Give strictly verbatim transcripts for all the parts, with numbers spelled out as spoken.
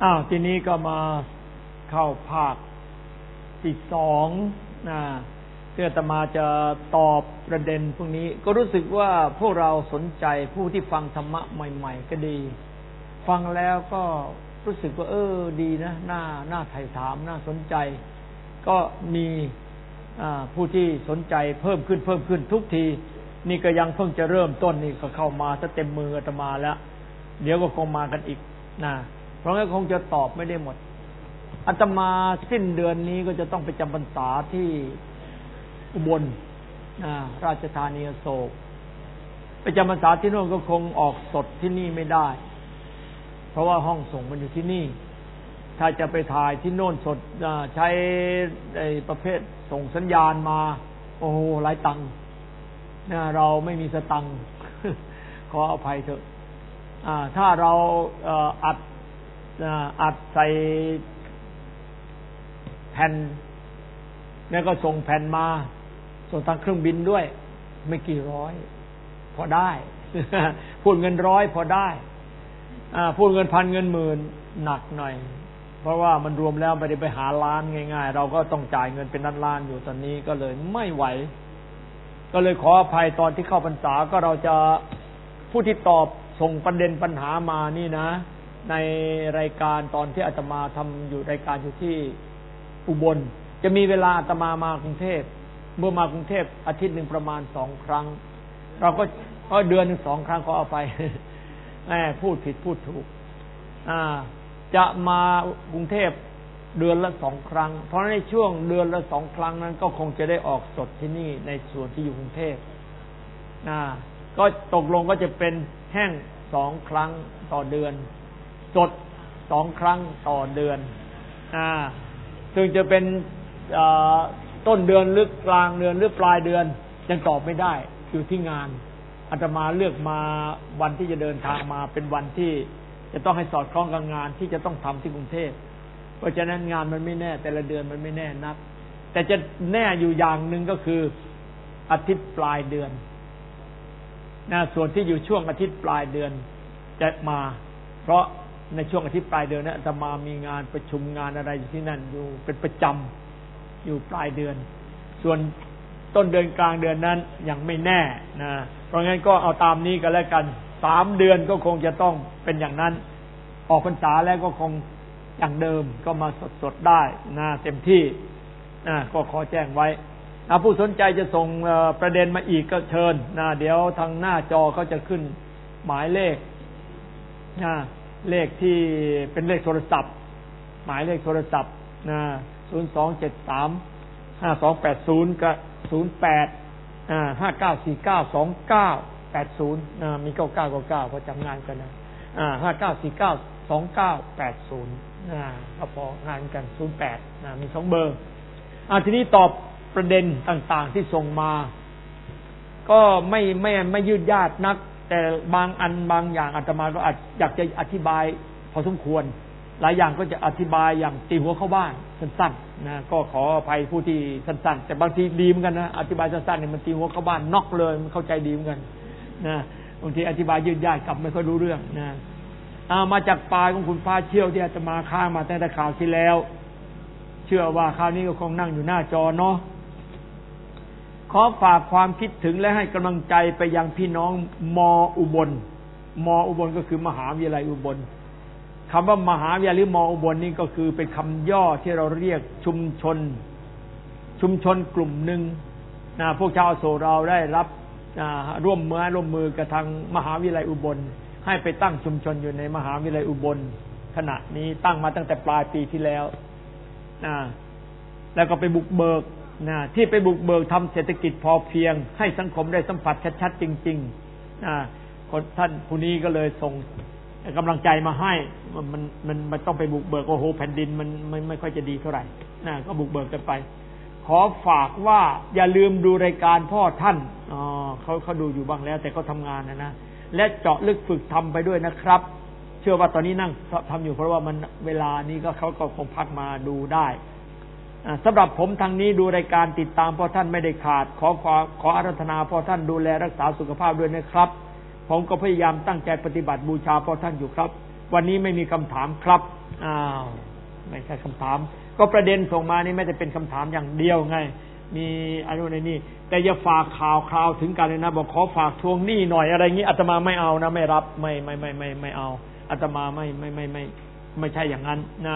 อ้าวทีนี้ก็มาเข้าภาคที่สองนะเพื่ออาตมาจะตอบประเด็นพวกนี้ก็รู้สึกว่าพวกเราสนใจผู้ที่ฟังธรรมะใหม่ๆก็ดีฟังแล้วก็รู้สึกว่าเออดีนะน่าน่าไถ่ถามน่าสนใจก็มีผู้ที่สนใจเพิ่มขึ้นเพิ่มขึ้นทุกทีนี่ก็ยังเพิ่งจะเริ่มต้นนี่ก็เข้ามาซะเต็มมืออาตมาแล้วเดี๋ยวก็คงมากันอีกนะเพราะงั้นคงจะตอบไม่ได้หมดอาตมาสิ้นเดือนนี้ก็จะต้องไปจำพรรษาที่อุบลราชธานีอโศกไปจำพรรษาที่โน่นก็คงออกสดที่นี่ไม่ได้เพราะว่าห้องส่งมันอยู่ที่นี่ถ้าจะไปถ่ายที่โน่นสดใช้ไอ้ประเภทส่งสัญญาณมาโอ้โหหลายตังค์เราไม่มีสตังค์ขออภัยเถอะถ้าเราอัดอัดใส่แผ่นแล้วก็ส่งแผ่นมาส่งทางเครื่องบินด้วยไม่กี่ร้อยพอได้พูดเงินร้อยพอได้พูดเงินพันเงินหมื่นหนักหน่อยเพราะว่ามันรวมแล้วไม่ได้ไปหาล้านง่ายๆเราก็ต้องจ่ายเงินเป็นล้านๆอยู่ตอนนี้ก็เลยไม่ไหวก็เลยขออภัยตอนที่เข้าพรรษาก็เราจะผู้ที่ตอบส่งประเด็นปัญหามานี่นะในรายการตอนที่อาตมาทำอยู่รายการอยู่ที่อุบลจะมีเวลาอาตมามากรุงเทพเมื่อมากรุงเทพอาทิตย์หนึ่งประมาณสองครั้งเราก็ก็เดือนหนึ่งสองครั้งขอเอาไปแหมพูดผิดพูดถูกอ่าจะมากรุงเทพเดือนละสองครั้งเพราะในช่วงเดือนละสองครั้งนั้นก็คงจะได้ออกสดที่นี่ในส่วนที่อยู่กรุงเทพนะก็ตกลงก็จะเป็นแห้งสองครั้งต่อเดือนสดสองครั้งต่อเดือนอ่าซึ่งจะเป็นต้นเดือนหรือกลางเดือนหรือปลายเดือนยังตอบไม่ได้อยู่ที่งานอาตมาเลือกมาวันที่จะเดินทางมาเป็นวันที่จะต้องให้สอดคล้องกับงานที่จะต้องทำที่กรุงเทพเพราะฉะนั้นงานมันไม่แน่แต่ละเดือนมันไม่แน่นักแต่จะแน่อยู่อย่างหนึ่งก็คืออาทิตย์ปลายเดือนนะส่วนที่อยู่ช่วงอาทิตย์ปลายเดือนจะมาเพราะในช่วงอาทิตย์ปลายเดือนนั้นอาตมามีงานประชุมงานอะไรอยู่ที่นั่นอยู่เป็นประจำอยู่ปลายเดือนส่วนต้นเดือนกลางเดือนนั้นยังไม่แน่นะเพราะงั้นก็เอาตามนี้กันแล้วกันสามเดือนก็คงจะต้องเป็นอย่างนั้นออกพรรษาแล้วก็คงอย่างเดิมก็มาสดๆได้นะเต็มที่นะก็ขอแจ้งไว้ถ้าผู้สนใจจะส่งประเด็นมาอีกก็เชิญนะเดี๋ยวทางหน้าจอเขาจะขึ้นหมายเลขนะเลขที่เป็นเลขโทรศัพท์หมายเลขโทรศัพท์นะศูนย์ สอง เจ็ด สาม ห้า สอง แปด ศูนย์กับศูนย์ แปด อ่าห้า เก้า สี่ เก้า สอง เก้า แปด ศูนย์อ่ามีเก้า เก้า เก้า เก้าพอจำงานกันนะอ่าห้า เก้า สี่ เก้า สอง เก้า แปด ศูนย์อ่าก็พองานกันศูนย์ แปดอ่ามีสองเบอร์อ่าทีนี้ตอบประเด็นต่างๆที่ส่งมาก็ไม่ไม่ไม่ยืดยาดนักแต่บางอันบางอย่างอาตมาก็อาจอยากจะอธิบายพอสมควรหลายอย่างก็จะอธิบายอย่างตีหัวเข้าบ้านสั้นๆนะก็ขออภัยผู้ที่สั้นๆแต่บางทีดีเหมือนกันนะอธิบายสั้นๆเนี่ยมันตีหัวเข้าบ้านน็อกเลยมันเข้าใจดีเหมือนกันนะบางทีอธิบายยืดยาดกลับไม่ค่อยรู้เรื่องนะเอามาจากปลายของคุณฟ้าเชี่ยวที่อาตมาค้างมาตั้งแต่ข่าวที่แล้วเชื่อว่าคราวนี้ก็คงนั่งอยู่หน้าจอเนาะขอฝากความคิดถึงและให้กำลังใจไปยังพี่น้องมอุบลมอุบลก็คือมหาวิทยาลัยอุบลคำว่ามหาวิทยาลัยหรือมอุบลนี่ก็คือเป็นคำย่อที่เราเรียกชุมชนชุมชนกลุ่มหนึ่งนะพวกชาวอโศกเราได้รับร่วมมือร่วมมือกับทางมหาวิทยาลัยอุบลให้ไปตั้งชุมชนอยู่ในมหาวิทยาลัยอุบลขณะนี้ตั้งมาตั้งแต่ปลายปีที่แล้วนะแล้วก็ไปบุกเบิกนะที่ไปบุกเบิกทำเศรษฐกิจพอเพียงให้สังคมได้สัมผัสชัดๆจริงๆนะคนท่านผู้นี้ก็เลยส่งกำลังใจมาให้มันมันมันต้องไปบุกเบิกโอ้โหแผ่นดินมันไม่ไม่ค่อยจะดีเท่าไหร่นะก็บุกเบิกกันไปขอฝากว่าอย่าลืมดูรายการพ่อท่านอ๋อเขาเขาดูอยู่บ้างแล้วแต่เขาทำงานนะนะและเจาะลึกฝึกทำไปด้วยนะครับเชื่อว่าตอนนี้นั่งทำอยู่เพราะว่ามันเวลานี้ก็เขาก็คงพักมาดูได้สำหรับผมทางนี้ดูรายการติดตามพ่อท่านไม่ได้ขาดขอขอขออาราธนาพ่อท่านดูแลรักษาสุขภาพด้วยนะครับผมก็พยายามตั้งใจปฏิบัติบูชาพ่อท่านอยู่ครับวันนี้ไม่มีคำถามครับอ้าวไม่ใช่คำถามก็ประเด็นส่งมานี่ไม่ได้เป็นคำถามอย่างเดียวไงมีอะไรในนี่แต่อย่าฝากข่าวคราวถึงกันเลยนะบอกขอฝากทวงหนี้หน่อยอะไรงี้อาตมาไม่เอานะไม่รับไม่ไม่ไม่ไม่ไม่เอาอาตมาไม่ไม่ไม่ไม่ไม่ใช่อย่างนั้นนะ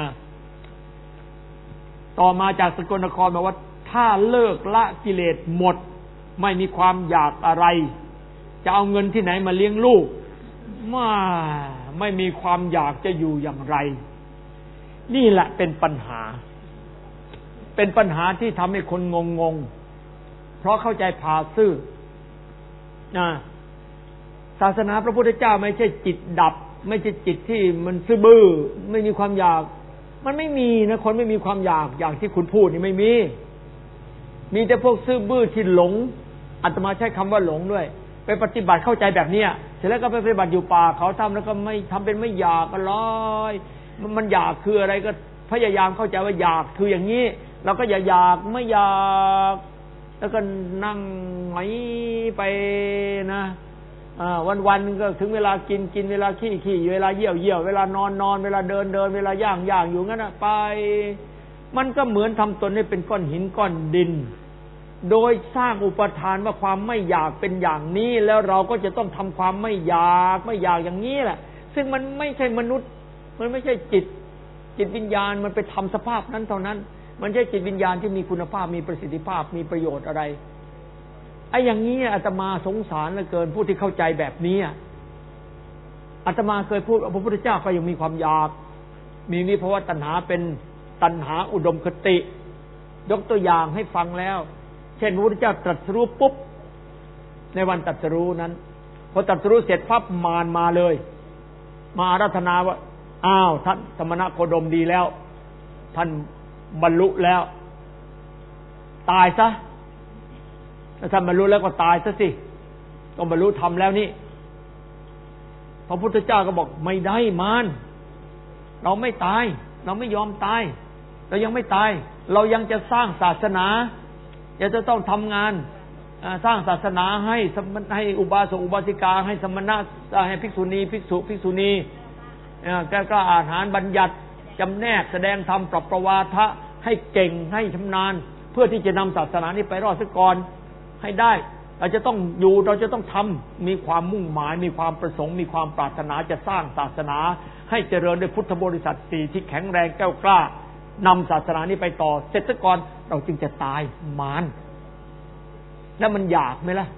ต่อมาจากสกลนครบอกว่าถ้าเลิกละกิเลสหมดไม่มีความอยากอะไรจะเอาเงินที่ไหนมาเลี้ยงลูกมาไม่มีความอยากจะอยู่อย่างไรนี่แหละเป็นปัญหาเป็นปัญหาที่ทำให้คนงงงเพราะเข้าใจพาซื่อนะศาสนาพระพุทธเจ้าไม่ใช่จิตดับไม่ใช่จิตที่มันซื่อบื้อไม่มีความอยากมันไม่มีนะคนไม่มีความอยากอย่างที่คุณพูดนี่ไม่มีมีแต่พวกซื่อบื้อที่หลงอาตมาใช้คำว่าหลงด้วยไปปฏิบัติเข้าใจแบบเนี้ยเสร็จแล้วก็ไปปฏิบัติอยู่ป่าเขาทำแล้วก็ไม่ทำเป็นไม่อยากกันเลยมันอยากคืออะไรก็พยายามเข้าใจว่าอยากคืออย่างนี้เราก็อย่าอยากไม่อยากแล้วก็นั่งไหมไปนะวันๆก็ถึงเวลากินกินเวลาขี้ขี้เวลาเยี่ยวเยี่ยวเวลานอนนอนเวลาเดินเดินเวลาย่างย่างอยู่งั้นนะไปมันก็เหมือนทำตนให้เป็นก้อนหินก้อนดินโดยสร้างอุปทานว่าความไม่อยากเป็นอย่างนี้แล้วเราก็จะต้องทำความไม่อยากไม่อยากอย่างนี้แหละซึ่งมันไม่ใช่มนุษย์มันไม่ใช่จิตจิตวิญญาณมันไปทำสภาพนั้นเท่านั้นมันใช่จิตวิญญาณที่มีคุณภาพมีประสิทธิภาพมีประโยชน์อะไรไอ้อย่างนี้อาตมาสงสารเหลือเกินผู้ที่เข้าใจแบบนี้อาตมาเคยพูดพระพุทธเจ้าก็ยังมีความอยากมีวิภวตัณหาเป็นตัณหาอุดมคติยกตัวอย่างให้ฟังแล้วเช่นพระพุทธเจ้าตรัสรู้ปุ๊บในวันตรัสรู้นั้นพอตรัสรู้เสร็จปั๊บมารมาเลยมาอาราธนาว่าอ้าวท่านสมณโคดมดีแล้วท่านบรรลุแล้วตายซะถ้าท่านบรรลุแล้วก็ตายซะสิต้องบรรลุธรรมแล้วนี่พระพุทธเจ้าก็บอกไม่ได้มารเราไม่ตายเราไม่ยอมตายเรายังไม่ตายเรายังจะสร้างศาสนายังจะต้องทำงานสร้างศาสนาให้ให้อุบาสกอุบาสิกาให้สมณะให้ภิกษุณีภิกษุภิกษุณีก็ก็อาหารบัญญัติจำแนกแสดงธรรมปรับประวาทะให้เก่งให้ชำนาญเพื่อที่จะนำศาสนานี้ไปรอดซะก่อนให้ได้เราจะต้องอยู่เราจะต้องทำมีความมุ่งหมายมีความประสงค์มีความปรารถนาจะสร้างศาสนาให้เจริญด้วยพุทธบริษัทสี่ที่แข็งแรงแก้วกล้านำศาสนานี้ไปต่อเสร็จซะก่อนเราจึงจะตายมารแล้วมันอยากไหมล่ะ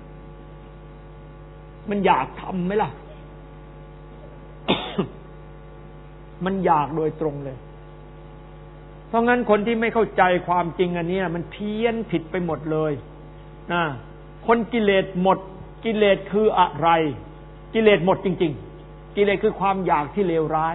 มันอยากทำไหมล่ะ มันอยากโดยตรงเลยเพราะงั้นคนที่ไม่เข้าใจความจริงอันนี้มันเพี้ยนผิดไปหมดเลยนะคนกิเลสหมดกิเลสคืออะไรกิเลสหมดจริงๆกิเลสคือความอยากที่เลวร้าย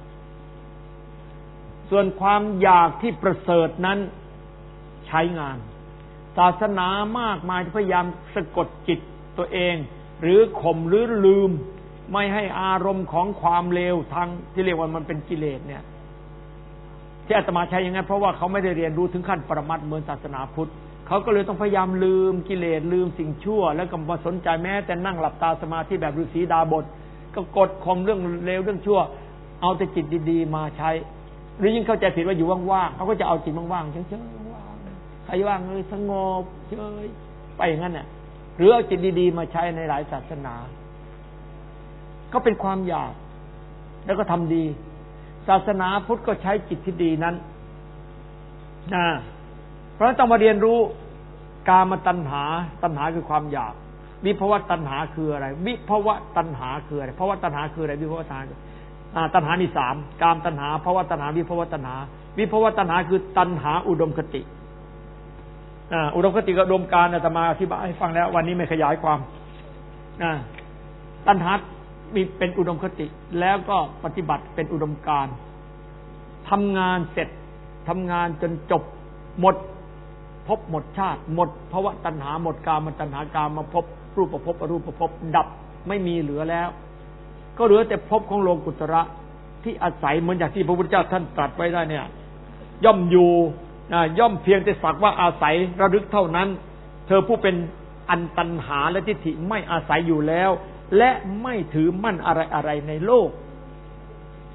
ส่วนความอยากที่ประเสริฐนั้นใช้งานศาสนามากมายที่พยายามสะกดจิตตัวเองหรือข่มหรือลืมไม่ให้อารมณ์ของความเลวทางที่เรียกว่ามันเป็นกิเลสเนี่ยที่อาตมาใช้อย่างนั้นเพราะว่าเขาไม่ได้เรียนรู้ถึงขั้นปรมัตถ์เหมือนศาสนาพุทธเขาก็เลยต้องพยายามลืมกิเลสลืมสิ่งชั่วแล้วก็มาสนใจแม้แต่นั่งหลับตาสมาธิแบบฤาษีดาบทก็กดข่มเรื่องเลวเรื่องชั่วเอาแต่จิตดีๆมาใช้หรือยิ่งเข้าใจผิดว่าอยู่ว่างๆเขาก็จะเอาจิตว่างๆเฉยๆว่างๆใครว่างเลยสงบเฉยไปอย่างนั้นเนี่ยหรือเอาจิตดีๆมาใช้ในหลายศาสนาก็เป็นความอยากแล้วก็ทำดีศาสนาพุทธก็ใช้จิตที่ดีนั้นนะเพราะฉะนั้นต้องมาเรียนรู้กามตัณหาตัณหาคือความอยากวิภวตัณหาคืออะไรวิภวตัณหาคืออะไรภวตัณหาคืออะไรวิภวตัณหาอ่าตัณหานี่สามกามตัณหาภวตัณหาวิภวตัณหาวิภวตัณหาคือตัณหาอุดมคติอ่าอุดมคติกับอุดมการณ์อาตมาอธิบายให้ฟังแล้ววันนี้ไม่ขยายความอ่าตัณหามีเป็นอุดมคติแล้วก็ปฏิบัติเป็นอุดมการณ์ทำงานเสร็จทำงานจนจบหมดภพหมดชาติหมดภวตัณหาหมดกามตัณหากามมาภพรูปภพอรูปภพดับไม่มีเหลือแล้วก็เหลือแต่ภพของโลกุตระที่อาศัยเหมือนอย่างที่พระพุทธเจ้าท่านตรัสไว้ได้เนี่ยย่อมอยู่ย่อมเพียงแต่สักว่าอาศัยระลึกเท่านั้นเธอผู้เป็นอันตัณหาและทิฏฐิไม่อาศัยอยู่แล้วและไม่ถือมั่นอะไรอะไรในโลก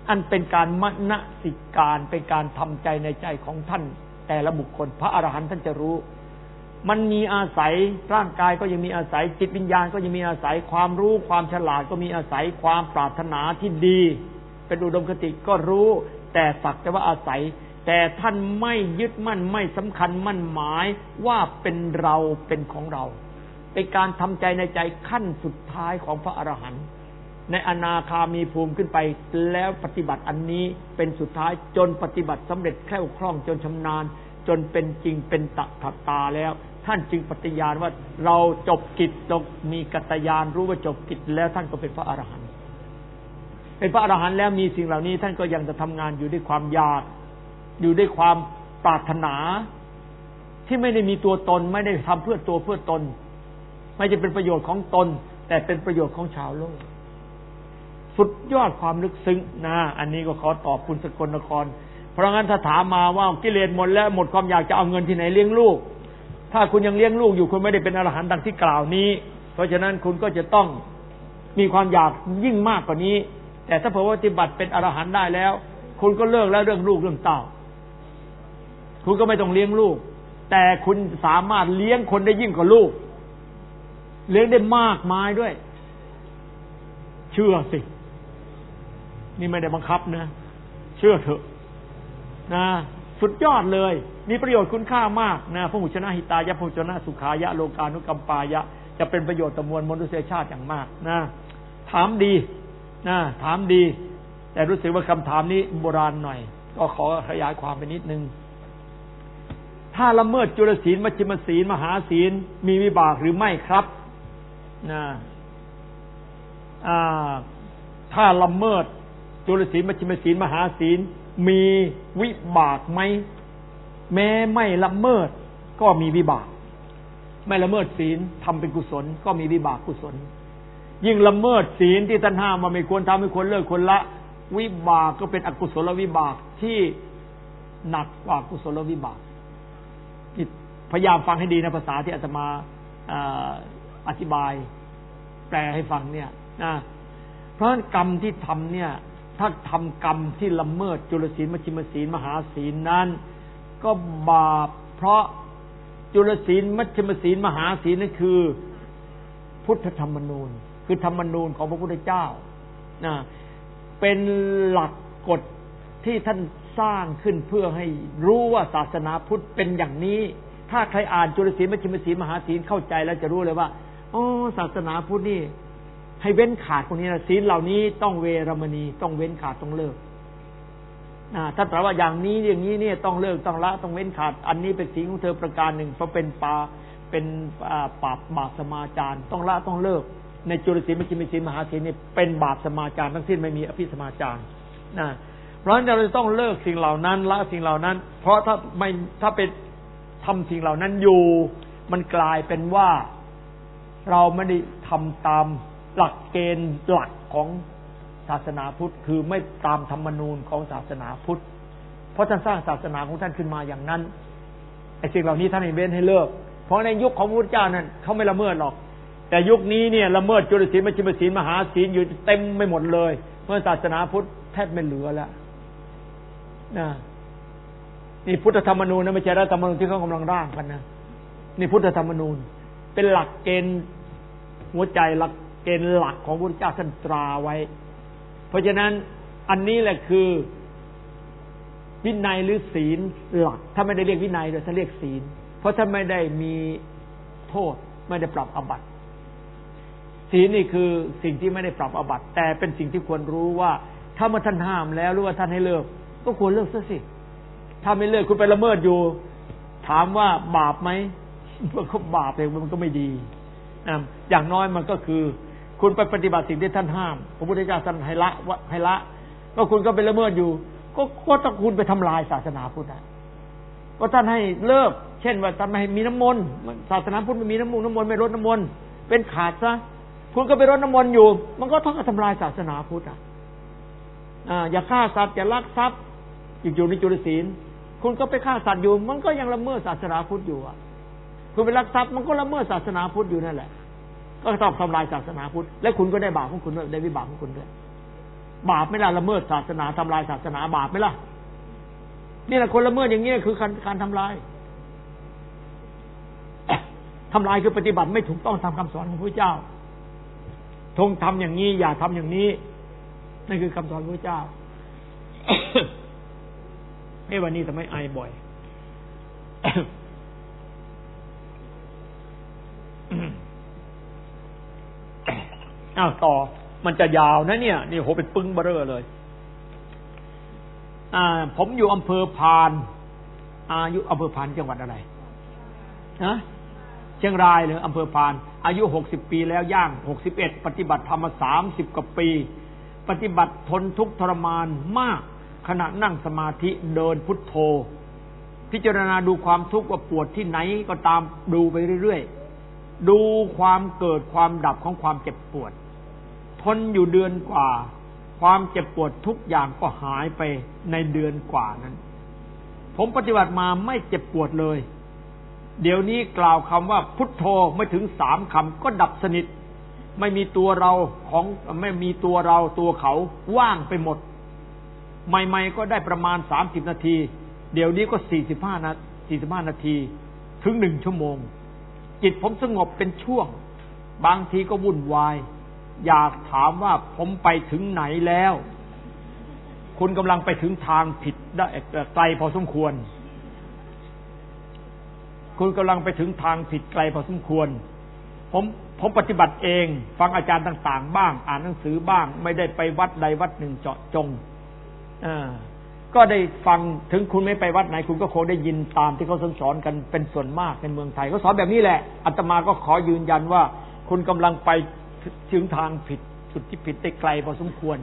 อันเป็นการมนสิการเป็นการทำใจในใจของท่านแต่ละบุคคลพระอรหันต์ท่านจะรู้มันมีอาศัยร่างกายก็ยังมีอาศัยจิตวิญญาณก็ยังมีอาศัยความรู้ความฉลาดก็มีอาศัยความปรารถนาที่ดีเป็นอุดมคติก็รู้แต่สักแต่ว่าอาศัยแต่ท่านไม่ยึดมั่นไม่สำคัญมั่นหมายว่าเป็นเราเป็นของเราเป็นการทำใจในใจขั้นสุดท้ายของพระอรหันต์ในอนาคามีภูมิขึ้นไปแล้วปฏิบัติอันนี้เป็นสุดท้ายจนปฏิบัติสำเร็จแคล่วคล่องจนชำนาญจนเป็นจริงเป็นตถตาแล้วท่านจึงปฏิญาณว่าเราจบกิจจบมีกัตตญาณรู้ว่าจบกิจแล้วท่านก็เป็นพระอรหันต์เป็นพระอรหันต์แล้วมีสิ่งเหล่านี้ท่านก็ยังจะทำงานอยู่ด้วยความอยากอยู่ด้วยความปรารถนาที่ไม่ได้มีตัวตนไม่ได้ทำเพื่อตัวเพื่อตนไม่จะเป็นประโยชน์ของตนแต่เป็นประโยชน์ของชาวโลกสุดยอดความลึกซึ้งนะอันนี้ก็ขอตอบคุณสกลนครเพราะงั้นถ้าถามมาว่ากิเลสหมดแล้วหมดความอยากจะเอาเงินที่ไหนเลี้ยงลูกถ้าคุณยังเลี้ยงลูกอยู่คุณไม่ได้เป็นอรหันต์ดังที่กล่าวนี้เพราะฉะนั้นคุณก็จะต้องมีความอยากยิ่งมากกว่านี้แต่ถ้าเผื่อว่าปฏิบัติเป็นอรหันต์ได้แล้วคุณก็เลิกแล้วเรื่องลูกเรื่องเต้าคุณก็ไม่ต้องเลี้ยงลูกแต่คุณสามารถเลี้ยงคนได้ยิ่งกว่าลูกเลี้ยงได้มากมายด้วยเชื่อสินี่ไม่ได้บังคับนะเชื่อเถอะนะสุดยอดเลยมีประโยชน์คุณค่ามากนะพระหุชนะหิตายะพระหุชนะสุขายะโลกานุกัมปายะจะเป็นประโยชน์ต่อมวลมนุษยชาติอย่างมากนะถามดีนะถามดีแต่รู้สึกว่าคำถามนี้โบราณหน่อยก็ขอขยายความไปนิดนึงถ้าละเมิดจุลศีลมัชฌิมศีลมหาศีลมีวิบากหรือไม่ครับนะถ้าละเมิดจุลศีลมัชฌิมศีลมหาศีลมีวิบากไหมแม้ไม่ละเมิดก็มีวิบากไม่ละเมิดศีลทำเป็นกุศลก็มีวิบากกุศลยิ่งละเมิดศีลที่ท่านห้ามว่าไม่ควรทำไม่ควรเลิกควรละวิบากก็เป็นอกุศลวิบากที่หนักกว่ากุศลวิบากพยายามฟังให้ดีนะภาษาที่อาตมาอธิบายแปลให้ฟังเนี่ยนะเพราะกรรมที่ทำเนี่ยถ้าทำกรรมที่ละเมิดจุลศีลมัชฌิมศีลมหาศีลนั้นก็บาปเพราะจุลศีลมัชฌิมศีลมหาศีลนั่นคือพุทธธรรมนูญคือธรรมนูญของพระพุทธเจ้านะเป็นหลักกฎที่ท่านสร้างขึ้นเพื่อให้รู้ว่าศาสนาพุทธเป็นอย่างนี้ถ้าใครอ่านจุลศีลมัชฌิมศีลมหาศีลเข้าใจแล้วจะรู้เลยว่าอ๋อศาสนาพุทธนี่ให้เว้นขาดพวกนี้นะศีลเหล่านี้ต้องเวรมณีต้องเว้นขาดต้องเลิกนะถ้าตรัสว่าอย่างนี้อย่างนี้เนี่ยต้องเลิกต้องละต้องเว้นขาดอันนี้เป็นศีลของเธอประการหนึ่งเพราะเป็นปาเป็นบาปบาปสมาจารต้องละต้องเลิกในจุลศีลมัชฌิมศีลมหาศีลนี่เป็นบาปสมาจารทั้งสิ้นไม่มีอภิสมาจารนะเพราะฉะนั้นเราจะต้องเลิกสิ่งเหล่านั้นละสิ่งเหล่านั้นเพราะถ้าไม่ถ้าเป็นทำสิ่งเหล่านั้นอยู่มันกลายเป็นว่าเราไม่ได้ทำตามหลักเกณฑ์หลักของศาสนาพุทธคือไม่ตามธรรมนูญของศาสนาพุทธเพราะท่านสร้างศาสนาของท่านขึ้นมาอย่างนั้นไอ้สิ่งเหล่านี้ท่านให้เว้นให้เลิกเพราะในยุคของพระพุทธเจ้านั้นเขาไม่ละเมิดหรอกแต่ยุคนี้เนี่ยละเมิดจุลศีลมัชฌิมศีลมหาศีลอยู่เต็มไม่หมดเลยเมื่อศาสนาพุทธแทบไม่เหลือแล้วนะนี่พุทธธรรมนูญนะไม่ใช่รัฐธรรมนูญที่เขากำลังร่างกันนะนี่พุทธธรรมนูญเป็นหลักเกณฑ์หัวใจหลักเกณฑ์หลักของพระพุทธเจ้าท่านตราไว้เพราะฉะนั้นอันนี้แหละคือวินัยหรือศีลหลักถ้าไม่ได้เรียกวินัยโดยถ้าเรียกศีลเพราะถ้าไม่ได้มีโทษไม่ได้ปรับอาบัติศีลนี่คือสิ่งที่ไม่ได้ปรับอาบัติแต่เป็นสิ่งที่ควรรู้ว่าถ้ามาท่านห้ามแล้วหรือว่าท่านให้เลิกก็ควรเลิกซะสิถ้าไม่เลิกคุณไปละเมิดอยู่ถามว่าบาปไหมมันก็บาปเองมันก็ไม่ดีอย่างน้อยมันก็คือคุณไปปฏิบัติสิ่งที่ท่านห้ามพระพุทธเจ้าท่านให้ละให้ละก็คุณก็ไปละเมิดอยู่ก็ก็ต้องคุณไปทำลายศาสนาพุทธก็ท่านให้เลิกเช่นว่าท่านไม่ให้มีน้ำมนต์ศาสนาพุทธไม่มีน้ำมูกน้ำมนต์ไม่รดน้ำมนต์เป็นขาดซะคุณก็ไปรดน้ำมนต์อยู่มันก็เท่ากับทำลายศาสนาพุทธอ่ะอย่าฆ่าสัตว์อย่าลักทรัพย์อยู่ในจุลศีลคุณก็ไปฆ่าสัตว์อยู่มันก็ยังละเมิดศาสนาพุทธอยู่อ่ะคุณไปลักทรัพย์มันก็ละเมิดศาสนาพุทธอยู่นั่นแหละก็ต้องทำลายศาสนาพุทธและคุณก็ได้บาปของคุณด้วยได้วิบากของคุณด้วยบาปไหมล่ะละเมิดศาสนาทำลายศาสนาบาปไหมล่ะนี่แหละคนละเมิดอย่างนี้คือการการทำลายทำลายคือปฏิบัติไม่ถูกต้องตามคำสอนของพระเจ้าทงทำอย่างนี้อย่าทำอย่างนี้นั่นคือคำสอนพระเจ้าเอ้วันนี้ทำไมไอบ่อยอ้าวต่อมันจะยาวนะเนี่ยนี่โหเป็นปึ้งเบ้อเลยอ่าผมอยู่อำเภอพานอายุอำเภอพานจังหวัดอะไรนะเชียงรายหรืออำเภอพานอายุหกสิบปีแล้วย่างหกสิบเอ็ดปฏิบัติธรรมมาสามสิบกว่าปีปฏิบัติทนทุกข์ทรมานมากขณะนั่งสมาธิเดินพุทโธพิจารณาดูความทุกข์ว่าปวดที่ไหนก็ตามดูไปเรื่อยๆดูความเกิดความดับของความเจ็บปวดทนอยู่เดือนกว่าความเจ็บปวดทุกอย่างก็หายไปในเดือนกว่านั้นผมปฏิบัติมาไม่เจ็บปวดเลยเดี๋ยวนี้กล่าวคำว่าพุทโธไม่ถึงสามคำก็ดับสนิทไม่มีตัวเราของไม่มีตัวเราตัวเขาว่างไปหมดใหม่ๆก็ได้ประมาณสามสิบนาทีเดี๋ยวนี้ก็สี่สิบห้านาทีสี่สิบห้านาทีถึงหนึ่งชั่วโมงจิตผมสงบเป็นช่วงบางทีก็วุ่นวายอยากถามว่าผมไปถึงไหนแล้วคุณกำลังไปถึงทางผิดได้ไกลพอสมควรคุณกำลังไปถึงทางผิดไกลพอสมควรผมผมปฏิบัติเองฟังอาจารย์ต่างๆบ้างอ่านหนังสือบ้างไม่ได้ไปวัดใดวัดหนึ่งเจาะจงอ่าก็ได้ฟังถึงคุณไม่ไปวัดไหนคุณก็คงได้ยินตามที่เขาสอนกันเป็นส่วนมากในเมืองไทยเขาสอนแบบนี้แหละอาตมาก็ขอยืนยันว่าคุณกำลังไปถึงทางผิดจุดที่ผิดได้ไกลพอสมควร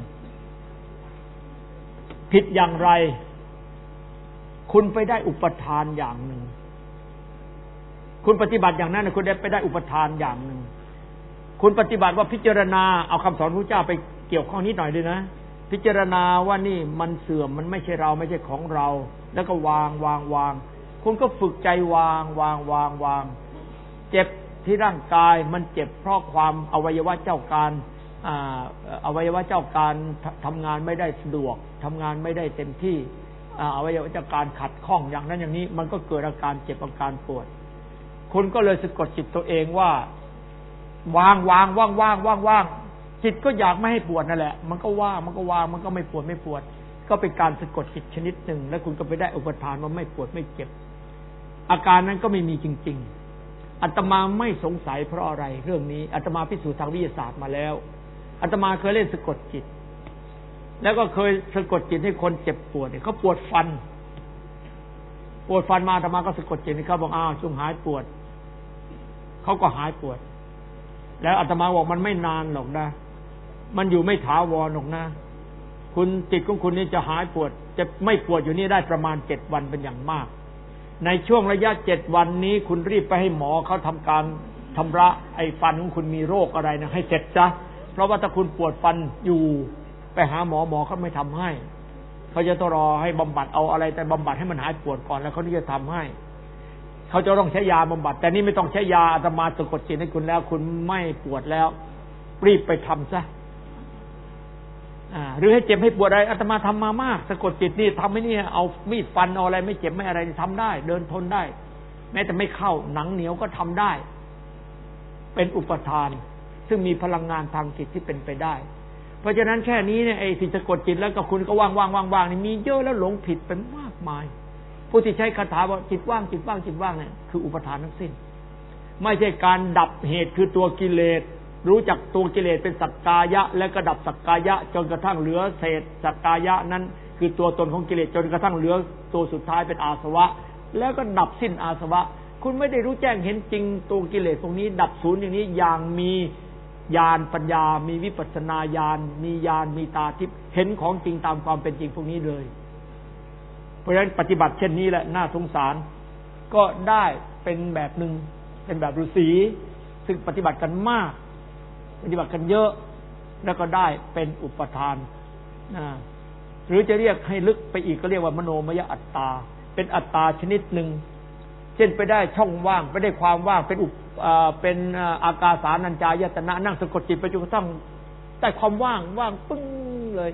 ผิดอย่างไรคุณไปได้อุปทานอย่างหนึ่งคุณปฏิบัติอย่างนั้นคุณได้ไปได้อุปทานอย่างหนึ่งคุณปฏิบัติว่าพิจารณาเอาคำสอนพระเจ้าไปเกี่ยวข้องนิดหน่อยด้วยนะพิจารณาว่านี่มันเสื่อมมันไม่ใช่เราไม่ใช่ของเราแล้วก็วางวางวางคุณก็ฝึกใจวางวางวางวางเจ็บที่ร่างกายมันเจ็บเพราะความอวัยวะเจ้าการอวัยวะเจ้าการทำงานไม่ได้สะดวกทำงานไม่ได้เต็มที่อวัยวะเจ้าการขัดข้องอย่างนั้นอย่างนี้มันก็เกิดอาการเจ็บอาการปวดคุณก็เลยสะกดจิตตัวเองว่าวางวางว่างว่างว่างว่างจิตก็อยากไม่ให้ปวดนั่นแหละมันก็ว่างมันก็วางมันก็ไม่ปวดไม่ปวดก็เป็นการสะกดจิตชนิดหนึ่งแล้วคุณก็ไปได้อุปทานว่าไม่ปวดไม่เจ็บอาการนั้นก็ไม่มีจริงๆอาตมาไม่สงสัยเพราะอะไรเรื่องนี้อาตมาพิสูจน์ทางวิทยาศาสตร์มาแล้วอาตมาเคยเล่นสะกดจิตแล้วก็เคยสะกดจิตให้คนเจ็บปวดเนี่ยเขาปวดฟันปวดฟันมาอาตมาก็สะกดจิตให้เขาบอกอ้าวจงหายปวดเขาก็หายปวดแล้วอาตมาบอกมันไม่นานหรอกนะมันอยู่ไม่ถาวรหรอกนะคุณจิตของคุณนี่จะหายปวดจะไม่ปวดอยู่นี่ได้ประมาณเจ็ดวันเป็นอย่างมากในช่วงระยะเจ็ดวันนี้คุณรีบไปให้หมอเขาทำการชำระไอ้ฟันของคุณมีโรคอะไรนะให้เสร็จซะเพราะว่าถ้าคุณปวดฟันอยู่ไปหาหมอหมอเขาไม่ทำให้เขาจะต้องรอให้บำบัดเอาอะไรแต่บำบัดให้มันหายปวดก่อนแล้วเขาถึงจะทำให้เขาจะต้องใช้ยาบำบัดแต่นี่ไม่ต้องใช้ยาอาตมาสะกดจิตให้คุณแล้วคุณไม่ปวดแล้วรีบไปทำซะอ่าหรือให้เจ็บให้ปวดอะไรอาตมาทำมามากสะกดจิตนี่ทำให้นี่เอามีดฟันเอาอะไรไม่เจ็บไม่อะไรทำได้เดินทนได้แม้แต่ไม่เข้าหนังเหนียวก็ทำได้เป็นอุปทานซึ่งมีพลังงานทางจิตที่เป็นไปได้เพราะฉะนั้นแค่นี้เนี่ยไอ้ที่สะกดจิตแล้วก็คุณก็ว่างว่างว่างว่างนี่มีเยอะแล้วหลงผิดเป็นมากมายผู้ที่ใช้คาถาว่าจิตว่างจิตว่างจิตว่างเนี่ยคืออุปทานทั้งสิ้นไม่ใช่การดับเหตุคือตัวกิเลสรู้จักตัวกิเลสเป็นสักกายะแล้วก็ดับสักกายะจนกระทั่งเหลือเศษสักกายะนั้นคือตัวตนของกิเลสจนกระทั่งเหลือตัวสุดท้ายเป็นอาสวะแล้วก็ดับสิ้นอาสวะคุณไม่ได้รู้แจ้งเห็นจริงตัวกิเลสพวกนี้ดับศูนย์อย่างนี้อย่างมีญาณปัญญามีวิปัสสนาญาณมีญาณมีตาทิพย์เห็นของจริงตามความเป็นจริงพวกนี้เลยเพราะฉะนั้นปฏิบัติเช่นนี้แหละน่าสงสารก็ได้เป็นแบบหนึ่งเป็นแบบฤาษีซึ่งปฏิบัติกันมากปฏิบัติกันเยอะแล้วก็ได้เป็นอุปทานนะหรือจะเรียกให้ลึกไปอีกก็เรียกว่ามโนมยอัตตาเป็นอัตตาชนิดหนึ่งเช่นไปได้ช่องว่างไปได้ความว่างเป็นอุปเป็นอากาสานัญจายตนะนั่งสะกดจิตไปจนกระทั่งได้ความว่างว่างปึ้งเลย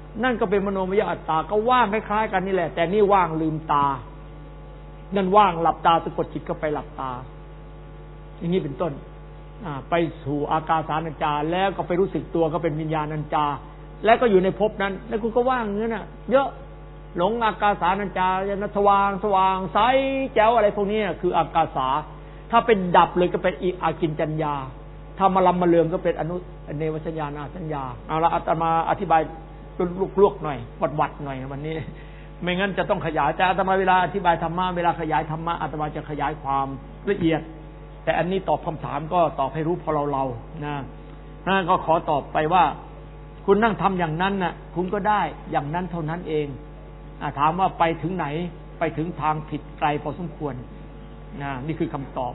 นั่นก็เป็นมโนมยอัตตาก็ว่างคล้ายๆกันนี่แหละแต่นี่ว่างลืมตานั่นว่างหลับตาสะกดจิตก็ไปหลับตาอย่างนี้เป็นต้นไปสู่อากาสานัญจาแล้วก็ไปรู้สึกตัวก็เป็นวิญญาณัญจาแล้วก็อยู่ในภพนั้นแล้วคุณก็ว่างอย่างนั้นน่ะเยอะหลงอากาสานัญจายนสว่างสว่างใสแจ๋วอะไรพวกนี้คืออากาสาถ้าเป็นดับเลยก็เป็นอีอากินจัญญาถ้ามาลำมาเลืองก็เป็นอนุเนวสัญญานาสัญญาเอาละอาตมาอธิบายลวกๆหน่อยวัดๆหน่อยวันนี้ไม่งั้นจะต้องขยายแต่อาตมาเวลาอธิบายธรรมะเวลาขยายธรรมะอาตมาจะขยายความละเอียดแต่อันนี้ตอบคำถามก็ตอบให้รู้พอเราเรานะนั่นก็ขอตอบไปว่าคุณนั่งทำอย่างนั้นน่ะคุณก็ได้อย่างนั้นเท่านั้นเองถามว่าไปถึงไหนไปถึงทางผิดไกลพอสมควรนะนี่คือคำตอบ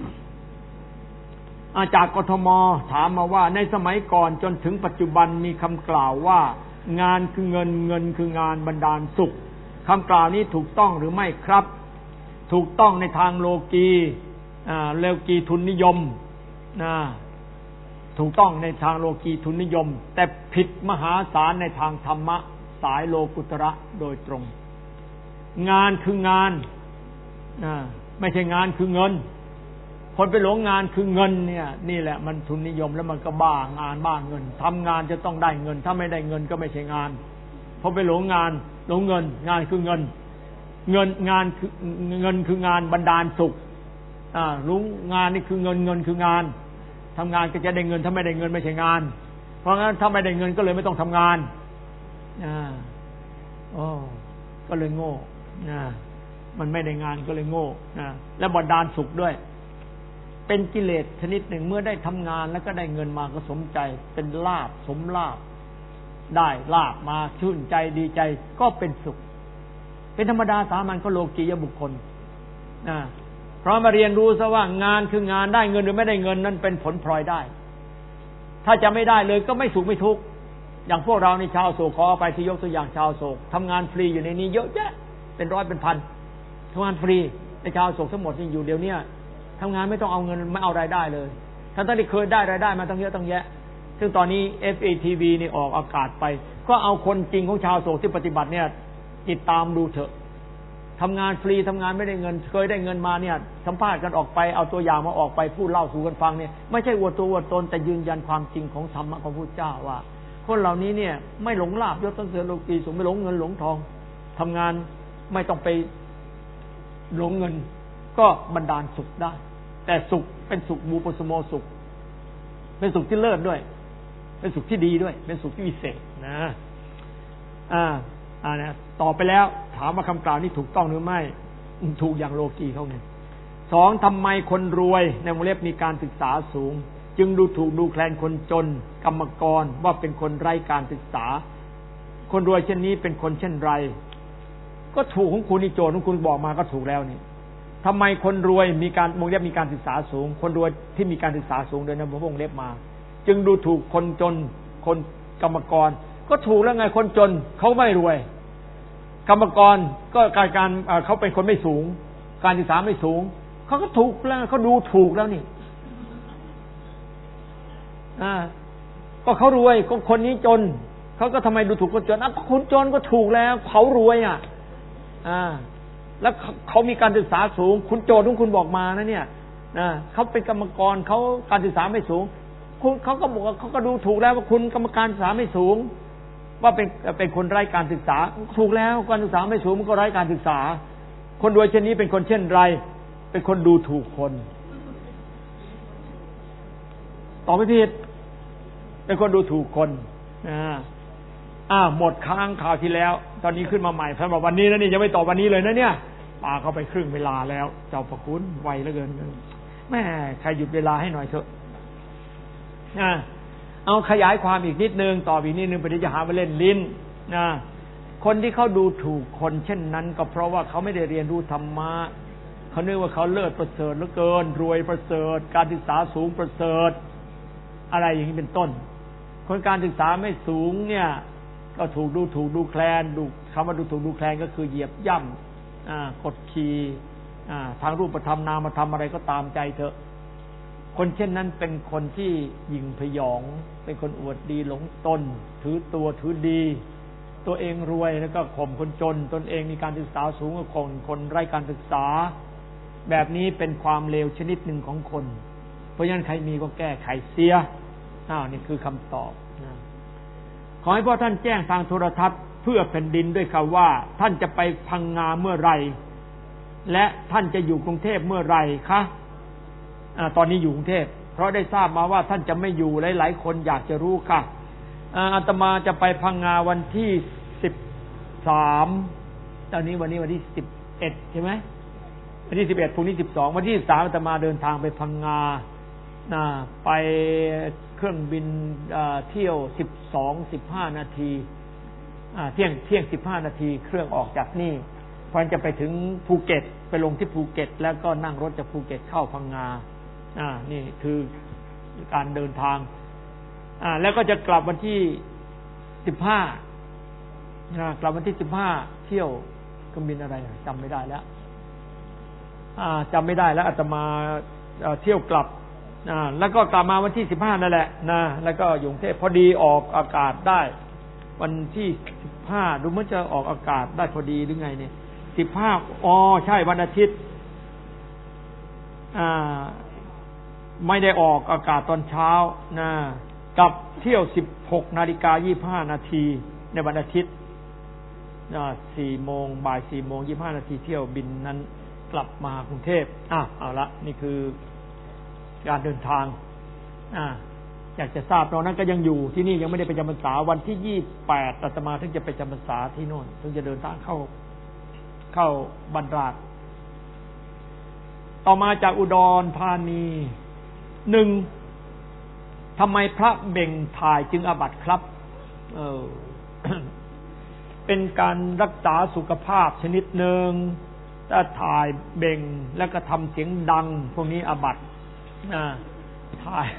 อาจากกทมถามมาว่าในสมัยก่อนจนถึงปัจจุบันมีคำกล่าวว่างานคือเงินเงินคืองานบันดาลสุขคำกล่าวนี้ถูกต้องหรือไม่ครับถูกต้องในทางโลกีโลกีทุนนิยมนะถูกต้องในทางโลกีทุนนิยมแต่ผิดมหาศาลในทางธรรมะสายโลกุตระโดยตรงงานคืองานนะไม่ใช่งานคือเงินคนไปหลงงานคือเงินเนี่ยนี่แหละมันทุนนิยมแล้วมันก็บ้างานบ้าเงินทำงานจะต้องได้เงินถ้าไม่ได้เงินก็ไม่ใช่งานเพราะไปหลงงานหลงเงินงานคือเงินเงินงานคือเงินคืองานบันดาลสุขอ่ารู้งานนี่คือเงินเงินคืองานทำงานก็จะได้เงินถ้าไม่ได้เงินไม่ใช่งานเพราะงั้นถ้าไม่ได้เงินก็เลยไม่ต้องทำงานอ่าโอ้ก็เลยโง่นะมันไม่ได้งานก็เลยโง่นะและบันดาลสุขด้วยเป็นกิเลสชนิดหนึ่งเมื่อได้ทำงานแล้วก็ได้เงินมาก็สมใจเป็นลาภสมลาภได้ลาภมาชื่นใจดีใจก็เป็นสุขเป็นธรรมดาสามัญก็โลกียบุคคลนะเพราะมาเรียนรู้ซะว่างานคืองานได้เงินหรือไม่ได้เงินนั้นเป็นผลพลอยได้ถ้าจะไม่ได้เลยก็ไม่สุขไม่ทุกข์อย่างพวกเราในชาวโศกขอไปที่ยกตัวอย่างชาวโศกทำงานฟรีอยู่ในนี้เยอะแยะเป็นร้อยเป็นพันทำงานฟรีในชาวโศกทั้งหมดนี่อยู่เดี๋ยวนี้ทำงานไม่ต้องเอาเงินไม่เอารายได้เลยทั้งที่เคยได้รายได้มาตั้งเยอะตั้งแยะซึ่งตอนนี้ เอฟ เอ ที วี นี่ออกอากาศไปก็เอาคนจริงของชาวโศกที่ปฏิบัติเนี่ยติดตามดูเถอะทำงานฟรีทำงานไม่ได้เงินเคยได้เงินมาเนี่ยสัมภาษณ์กันออกไปเอาตัวอย่างมาออกไปพูดเล่าสู่กันฟังเนี่ยไม่ใช่อวดตัวอวดตนแต่ยืนยันความจริงของธรรมะของพระพุทธเจ้าว่าคนเหล่านี้เนี่ยไม่หลงลาภยศสรรเสริญโลกีสุขไม่หลงเงินหลงทองทำงานไม่ต้องไปหลงเงินก็บันดาลสุขได้แต่สุขเป็นสุขมูปสโมสุขเป็นสุขที่เลิศด้วยเป็นสุขที่ดีด้วยเป็นสุขที่วิเศษนะอ่าอ่านะต่อไปแล้วถามว่าคำกล่าวนี้ถูกต้องหรือไม่ถูกอย่างโลกีเขาไงสองทำไมคนรวยในวงเล็บมีการศึกษาสูงจึงดูถูกดูแคลนคนจนกรรมกรว่าเป็นคนไร้การศึกษาคนรวยเช่นนี้เป็นคนเช่นไรก็ถูกของคุณนี่โจทย์ของคุณบอกมาก็ถูกแล้วนี่ทำไมคนรวยมีการวงเล็บมีการศึกษาสูงคนรวยที่มีการศึกษาสูงโดยนะผมวงเล็บมาจึงดูถูกคนจนคนกรรมกรก็ถูกแล้วไงคนจนเขาไม่รวยกรรมกรก็การการเขาเป็นคนไม่สูงการศึกษาไม่สูงเขาก็ถูกแล้วเขาดูถูกแล้วนี่อ่าก็เขารวยก็คนนี้จนเขาก็ทำไมดูถูกคนจนอ่ะคุณจนก็ถูกแล้วเขารวยอ่ะอ่าแล้วเขามีการศึกษาสูงคุณโจทย์ที่คุณบอกมานะเนี่ยนะเขาเป็นกรรมกรเขาการศึกษาไม่สูงคุณเขาก็บอกว่าเขาก็ดูถูกแล้วว่าคุณกรรมการศึกษาไม่สูงว่าเป็นเป็นคนไร้การศึกษาถูกแล้วการศึกษาไม่สูงมันก็ไร้การศึกษาคนรวยเช่นนี้เป็นคนเช่นไรเป็นคนดูถูกคนตอบไม่ผิดเป็นคนดูถูกคนอ่าอ่าหมดค้างข่าวที่แล้วตอนนี้ขึ้นมาใหม่สำหรับวันนี้นะนี่ยังไม่ตอบวันนี้เลยนะเนี่ยปาเข้าไปครึ่งเวลาแล้วเจ้าพระคุณไวเหลือเกินแม่ใครหยุดเวลาให้หน่อยเถอะอ่าเอาขยายความอีกนิดนึงต่ออีกนิดนึงไปเดี๋ยวจะหาว่าเล่นลิ้นนะคนที่เขาดูถูกคนเช่นนั้นก็เพราะว่าเขาไม่ได้เรียนรู้ธรรมะเขาเนื่องว่าเขาเลิศประเสริฐเหลือเกินรวยประเสริฐการศึกษาสูงประเสริฐอะไรอย่างนี้เป็นต้นคนการศึกษาไม่สูงเนี่ยก็ถูกดูถูกดูแคลนดูคำว่าดูถูกดูแคลนก็คือเหยียบย่ำกดขี่ทางรูปธรรมนามธรรมอะไรก็ตามใจเถอะคนเช่นนั้นเป็นคนที่หยิ่งพยองเป็นคนอวดดีหลงตนถือตัวถือดีตัวเองรวยแล้วก็ข่มคนจนตนเองมีการศึกษาสูงกว่าคนคนไร้การศึกษาแบบนี้เป็นความเลวชนิดหนึ่งของคนเพราะฉะนั้นใครมีก็แก้ไขเสียอ้าวนี่คือคำตอบนะขอให้พ่อท่านแจ้งทางโทรทัศน์เพื่อแผ่นดินด้วยค่ะว่าท่านจะไปพังงาเมื่อไรและท่านจะอยู่กรุงเทพเมื่อไรคะอ่าตอนนี้อยู่กรุงเทพเพราะได้ทราบมาว่าท่านจะไม่อยู่หลายๆคนอยากจะรู้ค่ะอาตมาจะไปพังงาวันที่สิบสามตอนนี้วันนี้วันที่สิบเอ็ดใช่ไหมวันที่สิบเอ็ดพรุ่งนี้สิบสองวันที่สิบสามอาตมาเดินทางไปพังงานะไปเครื่องบินเที่ยวสิบสองสิบห้านาทีเที่ยงเที่ยงสิบห้านาทีเครื่องออกจากนี่พอจะไปถึงภูเก็ตไปลงที่ภูเก็ตแล้วก็นั่งรถจากภูเก็ตเข้าพังงาอ่านี่คือการเดินทางอ่าแล้วก็จะกลับวันที่สิบห้าอ่ากลับวันที่สิบห้าเที่ยวเครื่องบินอะไรจำไม่ได้แล้วอ่าจำไม่ได้แล้วอาตมาเที่ยวกลับอ่าแล้วก็กลับมาวันที่สิบห้านั่นแหละนะแล้วก็อยู่กรุงเทพพอดีออกอากาศได้วันที่สิบห้าดูเหมือนจะออกอากาศได้พอดีหรือไงเนี่ยสิบห้าอ๋อใช่วันอาทิตย์อ่าไม่ได้ออกอากาศตอนเช้านะกับเที่ยวสิบหกนาฬิกายี่สิบห้านาทีในวันอาทิตย์สี่โมงบ่ายสี่โมงยี่สิบห้านาทีเที่ยวบินนั้นกลับมากรุงเทพอ่ะเอาละนี่คือการเดินทางอ่าอยากจะทราบตอนนั้นก็ยังอยู่ที่นี่ยังไม่ได้ไปจำพรรษาวันที่ยี่สิบแปดอาตมาถึงจะไปจำพรรษาที่โน่นถึงจะเดินทางเข้าเข้าบันราชต่อมาจากอุดรธานีหนึ่งทำไมพระเบ่งถ่ายจึงอาบัติครับเออ เป็นการรักษาสุขภาพชนิดหนึ่งถ้าถ่ายเบ่งแล้วก็ทำเสียงดังพวกนี้อาบัติอ่าถ่าย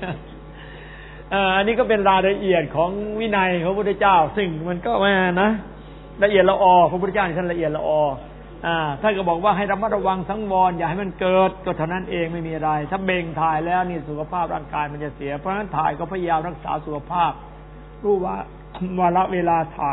อันนี้ก็เป็นรายละเอียดของวินัยของพระพุทธเจ้าซึ่งมันก็แม่นะละเอียดละออพระพุทธเจ้าท่านละเอียดละอออ่าท่านก็บอกว่าให้ระมัดระวังสังวรอย่าให้มันเกิดก็เท่านั้นเองไม่มีอะไรถ้าเบ่งถ่ายแล้วนี่สุขภาพร่างกายมันจะเสียเพราะฉะนั้นถ่ายก็พยายามรักษาสุขภาพรู้ว่าวาระเวลาถ่าย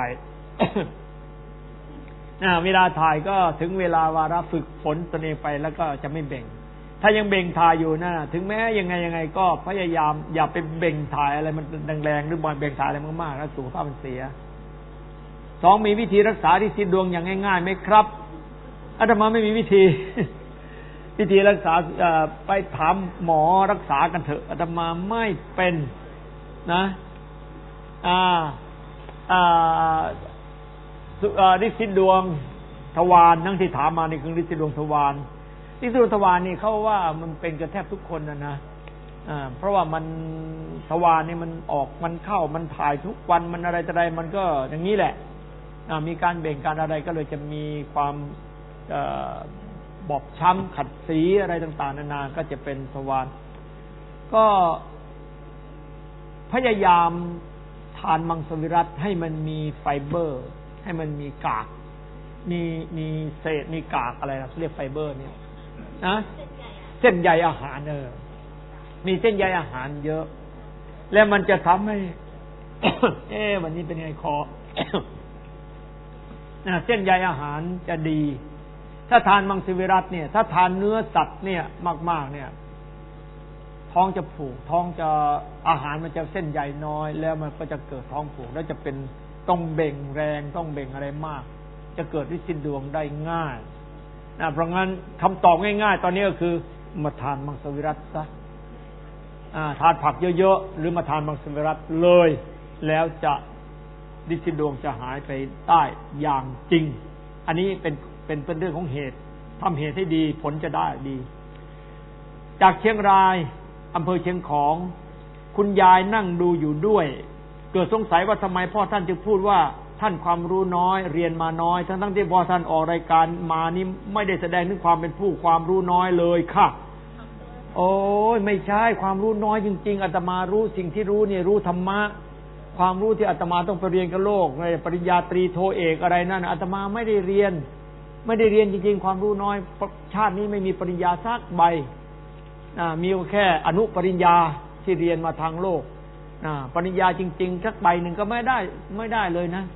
อ่าเวลาถ่ายก็ถึงเวลาวาระฝึกฝนตนเองไปแล้วก็จะไม่เบ่งถ้ายังเบ่งถ่ายอยู่นะถึงแม้ยังไงยังไงก็พยายามอย่าไปเบ่งถ่ายอะไรมันแรงๆหรือบอลเบ่งถ่ายอะไรมากๆแล้วสุขภาพมันเสียสองมีวิธีรักษาที่สิ้นดวงอย่างง่ายๆไหมครับอาตมาไม่มีวิธี วิธีรักษาไปถามหมอรักษากันเถอะอาตมาไม่เป็นนะอ่าอ่าฤทธิ์สิ้นดวงทวารทั้งที่ถามมานี่คือฤทธิ์สิ้นดวงทวารฤทธิ์สิ้นดวงทวารนี่เขาว่ามันเป็นกันแทบทุกคนนะนะอ่าเพราะว่ามันทวารนี่มันออกมันเข้ามันถ่ายทุกวันมันอะไรแต่ใดมันก็อย่างนี้แหละอ่ามีการเบ่งการอะไรก็เลยจะมีความบอบช้ำขัดสีอะไรต่างๆนานาก็จะเป็นทวารก็พยายามทานมังสวิรัติให้มันมีไฟเบอร์ให้มันมีกากมีมีเศษมีกากอะไรนะเรียกไฟเบอร์เนี่ยนะเส้นใยอาหารเออมีเส้นใยอาหารเยอะแล้วมันจะทำให้ เอ๊ะวันนี้เป็นไงคอ เส้นใยอาหารจะดีถ้าทานมังสวิรัติเนี่ยถ้าทานเนื้อสัตว์เนี่ยมากๆเนี่ยท้องจะผูกท้องจะอาหารมันจะเส้นใยน้อยแล้วมันก็จะเกิดท้องผูกแล้วจะเป็นต้องเบ่งแรงต้องเบ่งอะไรมากจะเกิดฤทธิ์สิ้นดวงได้ง่ายนะเพราะงั้นคำตอบง่ายๆตอนนี้ก็คือมาทานมังสวิรัติซะทานผักเยอะๆหรือมาทานมังสวิรัติเลยแล้วจะฤทธิ์สิ้นดวงจะหายไปได้อย่างจริงอันนี้เป็นเป็นเป็นเรื่องของเหตุทำเหตุให้ดีผลจะได้ดีจากเชียงรายอำเภอเชียงของคุณยายนั่งดูอยู่ด้วยเกิดสงสัยว่าทำไมพ่อท่านจึงพูดว่าท่านความรู้น้อยเรียนมาน้อยทั้งทั้งที่พ่อท่านออกรายการมานี่ไม่ได้แสดงถึงความเป็นผู้ความรู้น้อยเลยค่ะโอ้ยไม่ใช่ความรู้น้อยจริงๆอาตมารู้สิ่งที่รู้เนี่ยรู้ธรรมะความรู้ที่อาตมาต้องไปเรียนกับโลกในปริญญาตรีโทเอกอะไรนั่นอาตมาไม่ได้เรียนไม่ได้เรียนจริงๆความรู้น้อยชาตินี้ไม่มีปริญญาสักใบมีแค่อนุปริญญาที่เรียนมาทางโลกปริญญาจริงๆสักใบหนึ่งก็ไม่ได้ไม่ได้เลยนะ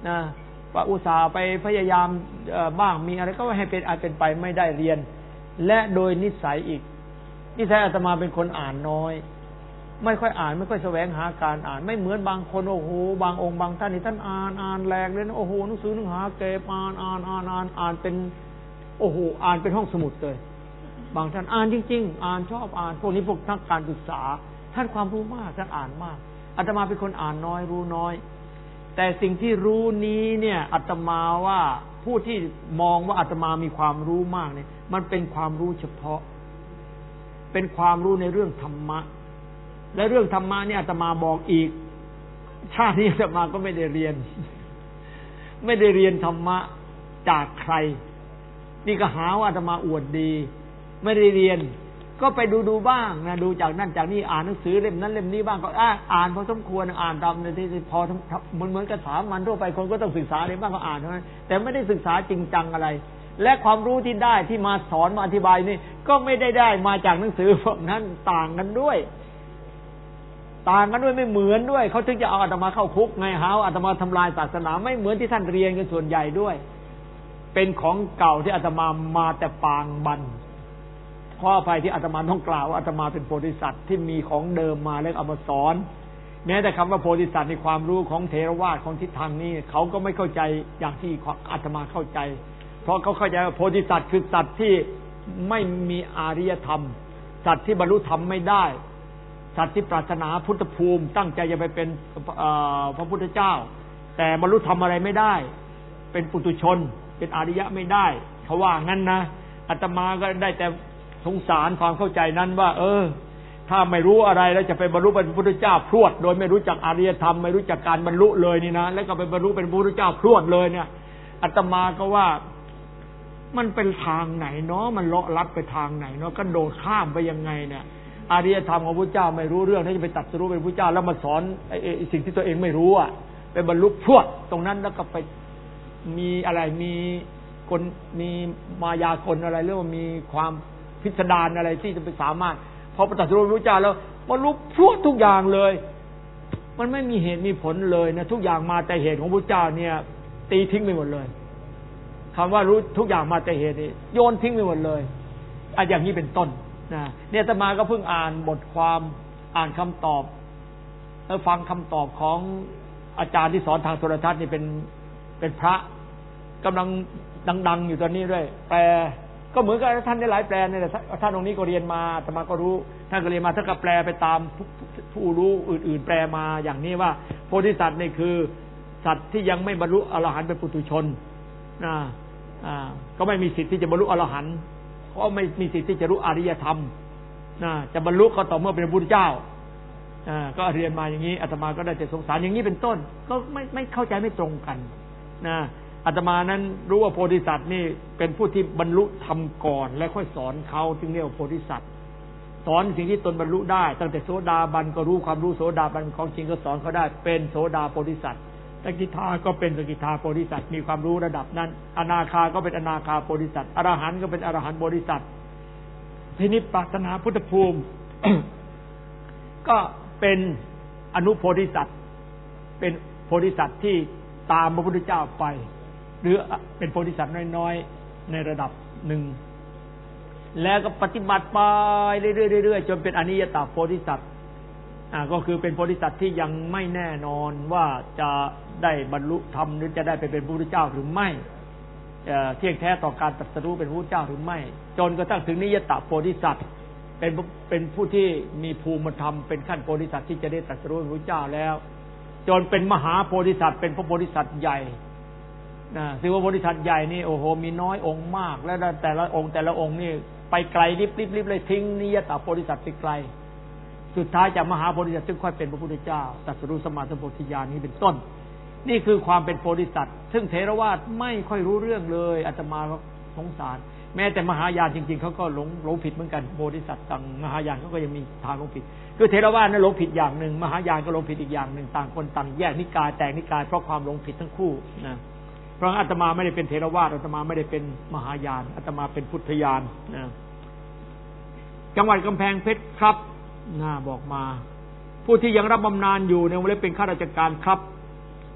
นะว่าอุตส่าห์ไปพยายามบ้างมีอะไรก็ให้เป็นอาจเป็นไปไม่ได้เรียนและโดยนิสัยอีกนิสัยอาตมาเป็นคนอ่านน้อยไม่ค่อยอ่านไม่ค่อยแสวงหาการอ่านไม่เหมือนบางคนโอ้โหบางองค์บางท่านนี่ท่านอ่านอ่านแหลกเลยนะโอ้โหหนังสือหนังหาเก็บอ่านอ่านอ่านอ่านอ่านเป็นโอ้โหอ่านเป็นห้องสมุดเลยบางท่านอ่านจริงๆอ่านชอบอ่านพวกนี้พวกทั้งการศึกษาท่านความรู้มากท่านอ่านมากอาตมาเป็นคนอ่านน้อยรู้น้อยแต่สิ่งที่รู้นี้เนี่ยอาตมาว่าผู้ที่มองว่าอาตมามีความรู้มากเนี่ยมันเป็นความรู้เฉพาะเป็นความรู้ในเรื่องธรรมะและเรื่องธรรมะเนี่ยอาตมาบอกอีกชาตินี้อาตมาก็ไม่ได้เรียนไม่ได้เรียนธรรมะจากใครนี่ก็หาว่าอาตมาอวดดีไม่ได้เรียนก็ไปดูดูบ้างนะดูจากนั่นจากนี่อ่านหนังสือเล่มนั้นเล่มนี้บ้างก็อ่านพอสมควรอ่านตามในที่พอเหมือนเหมือนกับสามัญทั่วไปคนก็ต้องศึกษาอะไรบ้างก็อ่านเท่านั้นแต่ไม่ได้ศึกษาจริงจังอะไรและความรู้ที่ได้ที่มาสอนมาอธิบายนี่ก็ไม่ได้ได้มาจากหนังสือพวกนั้นต่างกันด้วยต่างกันด้วยไม่เหมือนด้วยเขาถึงจะเอาอาตมาเข้าคุกไงหาอาตมาทำลายศาสนาไม่เหมือนที่ท่านเรียนกันส่วนใหญ่ด้วยเป็นของเก่าที่อาตมามาแต่ปางบันขออภัยที่อาตมาต้องกล่าวว่าอาตมาเป็นโพธิสัตว์ที่มีของเดิมมาแล้วเอามาสอนแม้แต่คำว่าโพธิสัตว์ในความรู้ของเถรวาทของทิศทางนี้เขาก็ไม่เข้าใจอย่างที่อาตมาเข้าใจเพราะเขาเข้าใจว่าโพธิสัตว์คือสัตว์ที่ไม่มีอารยธรรมสัตว์ที่บรรลุธรรมไม่ได้สัตว์ที่ปรารถนาพุทธภูมิตั้งใจจะไปเป็นพระพุทธเจ้าแต่บรรลุธรรมอะไรไม่ได้เป็นปุถุชนเป็นอริยะไม่ได้เขาว่างั้นนะอาตมาก็ได้แต่สงสารความเข้าใจนั้นว่าเออถ้าไม่รู้อะไรแล้วจะไปบรรลุเป็นพระพุทธเจ้าพรวดโดยไม่รู้จักอารยธรรมไม่รู้จักการบรรลุเลยนี่นะแล้วก็ไปบรรลุเป็นพระพุทธเจ้าพรวดเลยเนี่ยอาตมาก็ว่ามันเป็นทางไหนเนาะมันเลาะลัดไปทางไหนเนาะกระโดดข้ามไปยังไงเนี่ยอารยธรรมของพระเจ้าไม่รู้เรื่องถ้าจะไปตรัสรู้เป็นพระเจ้าแล้วมาสอนไอ้สิ่งที่ตัวเองไม่รู้อ่ะไปบรรลุพรวดตรงนั้นแล้วก็ไปมีอะไรมีกลมีมายากลอะไรเรื่องว่ามีความพิสดารอะไรที่จะไปสามารถพอปฏิบัติรู้รู้จ้าแล้วมันรู้พรวดทุกอย่างเลยมันไม่มีเหตุมีผลเลยนะทุกอย่างมาแต่เหตุของพระเจ้าเนี่ยตีทิ้งไปหมดเลยคำว่ารู้ทุกอย่างมาแต่เหตุนี่โยนทิ้งไปหมดเลยอ่ะอย่างนี้เป็นต้นนะเนี่ยอาตมาก็เพิ่งอ่านบทความอ่านคำตอบแล้วฟังคำตอบของอาจารย์ที่สอนทางโทรทัศน์นี่เป็นเป็นพระกำลังดังๆอยู่ตอนนี้ด้วยแปลก็เหมือนกับท่านได้หลายแปลนี่แหละท่านองค์นี้ก็เรียนมาอาตมาก็รู้ท่านก็เรียนมาท่านก็แปลไปตามผู้รู้อื่นๆแปลมาอย่างนี้ว่าโพธิสัตว์นี่คือสัตว์ที่ยังไม่บรรลุอรหันต์เป็นปุถุชนนะอ่าก็ไม่มีสิทธิ์ที่จะบรรลุอรหันต์ก็ไม่มีสิทธิ์ที่จะรู้อริยธรรมนะจะบรรลุก็ต่อเมื่อเป็นพระพุทธเจ้าอ่าก็เรียนมาอย่างนี้อาตมาก็ได้แต่สงสารอย่างนี้เป็นต้นก็ไม่ไม่เข้าใจไม่ตรงกันนะอาตมานั้นรู้ว่าโพธิสัตว์นี่เป็นผู้ที่บรรลุธรรมก่อนแล้วค่อยสอนเขาจึงเรียกว่าโพธิสัตว์สอนสิ่งที่ตนบรรลุได้ตั้งแต่โสดาบันก็รู้ความรู้โสดาบันของจริงก็สอนเขาได้เป็นโสดาโพธิสัตว์สกิทาก็เป็นสกิทาโพธิสัตว์มีความรู้ระดับนั้นอนาคาก็เป็นอนาคาโพธิสัตว์อรหันต์ก็เป็นอรหันต์โพธิสัตว์ทีนี้ปรารถนาพุทธภูมิ ก็เป็นอนุโพธิสัตว์เป็นโพธิสัตว์ที่ตามพระพุทธเจ้าไปหรือเป็นโพธิสัตว์น้อยๆในระดับหนึ่งแล้วก็ปฏิบัติไปเรื่อยๆจนเป็นอนิยตโพธิสัตว์อ่าก็คือเป็นโพธิสัตว์ที่ยังไม่แน่นอนว่าจะได้บรรลุธรรมหรือจะได้ไปเป็นพระพุทธเจ้าหรือไม่เที่ยงแท้ต่อการตรัสรู้เป็นพระพุทธเจ้าหรือไม่จนกระทั่งถึงนิยตโพธิสัตว์เป็นเป็นผู้ที่มีภูมิธรรมเป็นขั้นโพธิสัตว์ที่จะได้ตรัสรู้เป็นพระพุทธเจ้าแล้วจนเป็นมหาโพธิสัตว์เป็นพระโพธิสัตว์ใหญ่นะซึ่งว่าโพธิสัตว์ใหญ่นี่โอ้โหมีน้อยองค์มากแล้วแต่ละองค์แต่ละองค์นี่ไปไกลริบๆๆเลยทิ้งนิยตโพธิสัตว์ไปไกลสุดท้ายจากมหาโพธิสัตว์จึงค่อยเป็นพระพุทธเจ้าตรัสรู้สัมมาสัมโพธิญาณนี้เป็นต้นนี่คือความเป็นโพธิสัตว์ซึ่งเถรวาทไม่ค่อยรู้เรื่องเลยอาตมาก็สงสารแม้แต่มหายานจริงๆเขาก็หลงหลงผิดเหมือนกันโพธิสัตว์ต่างมหายานเขาก็ยังมีทางหลงผิดคือเถรวาทนั้นหลงผิดอย่างหนึ่งมหายานก็หลงผิดอีกอย่างหนึ่งต่างคนต่างแยกนิกายแตกนิกายเพราะความหลงผิดทั้งคู่นะเพราะอาตมาไม่ได้เป็นเถรวาทอาตมาไม่ได้เป็นมหายานอาตมาเป็นพุทธญาณนะจังหวัดกำแพงเพชรครับน่าบอกมาผู้ที่ยังรับบำนาญอยู่ในวงเล็บเป็นข้าราชการครับ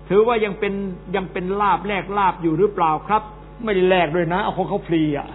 ถือว่ายังเป็นยังเป็นลาภแลกลาภอยู่หรือเปล่าครับไม่ได้แลกด้วยนะเอาของเขาฟรีอ่ะ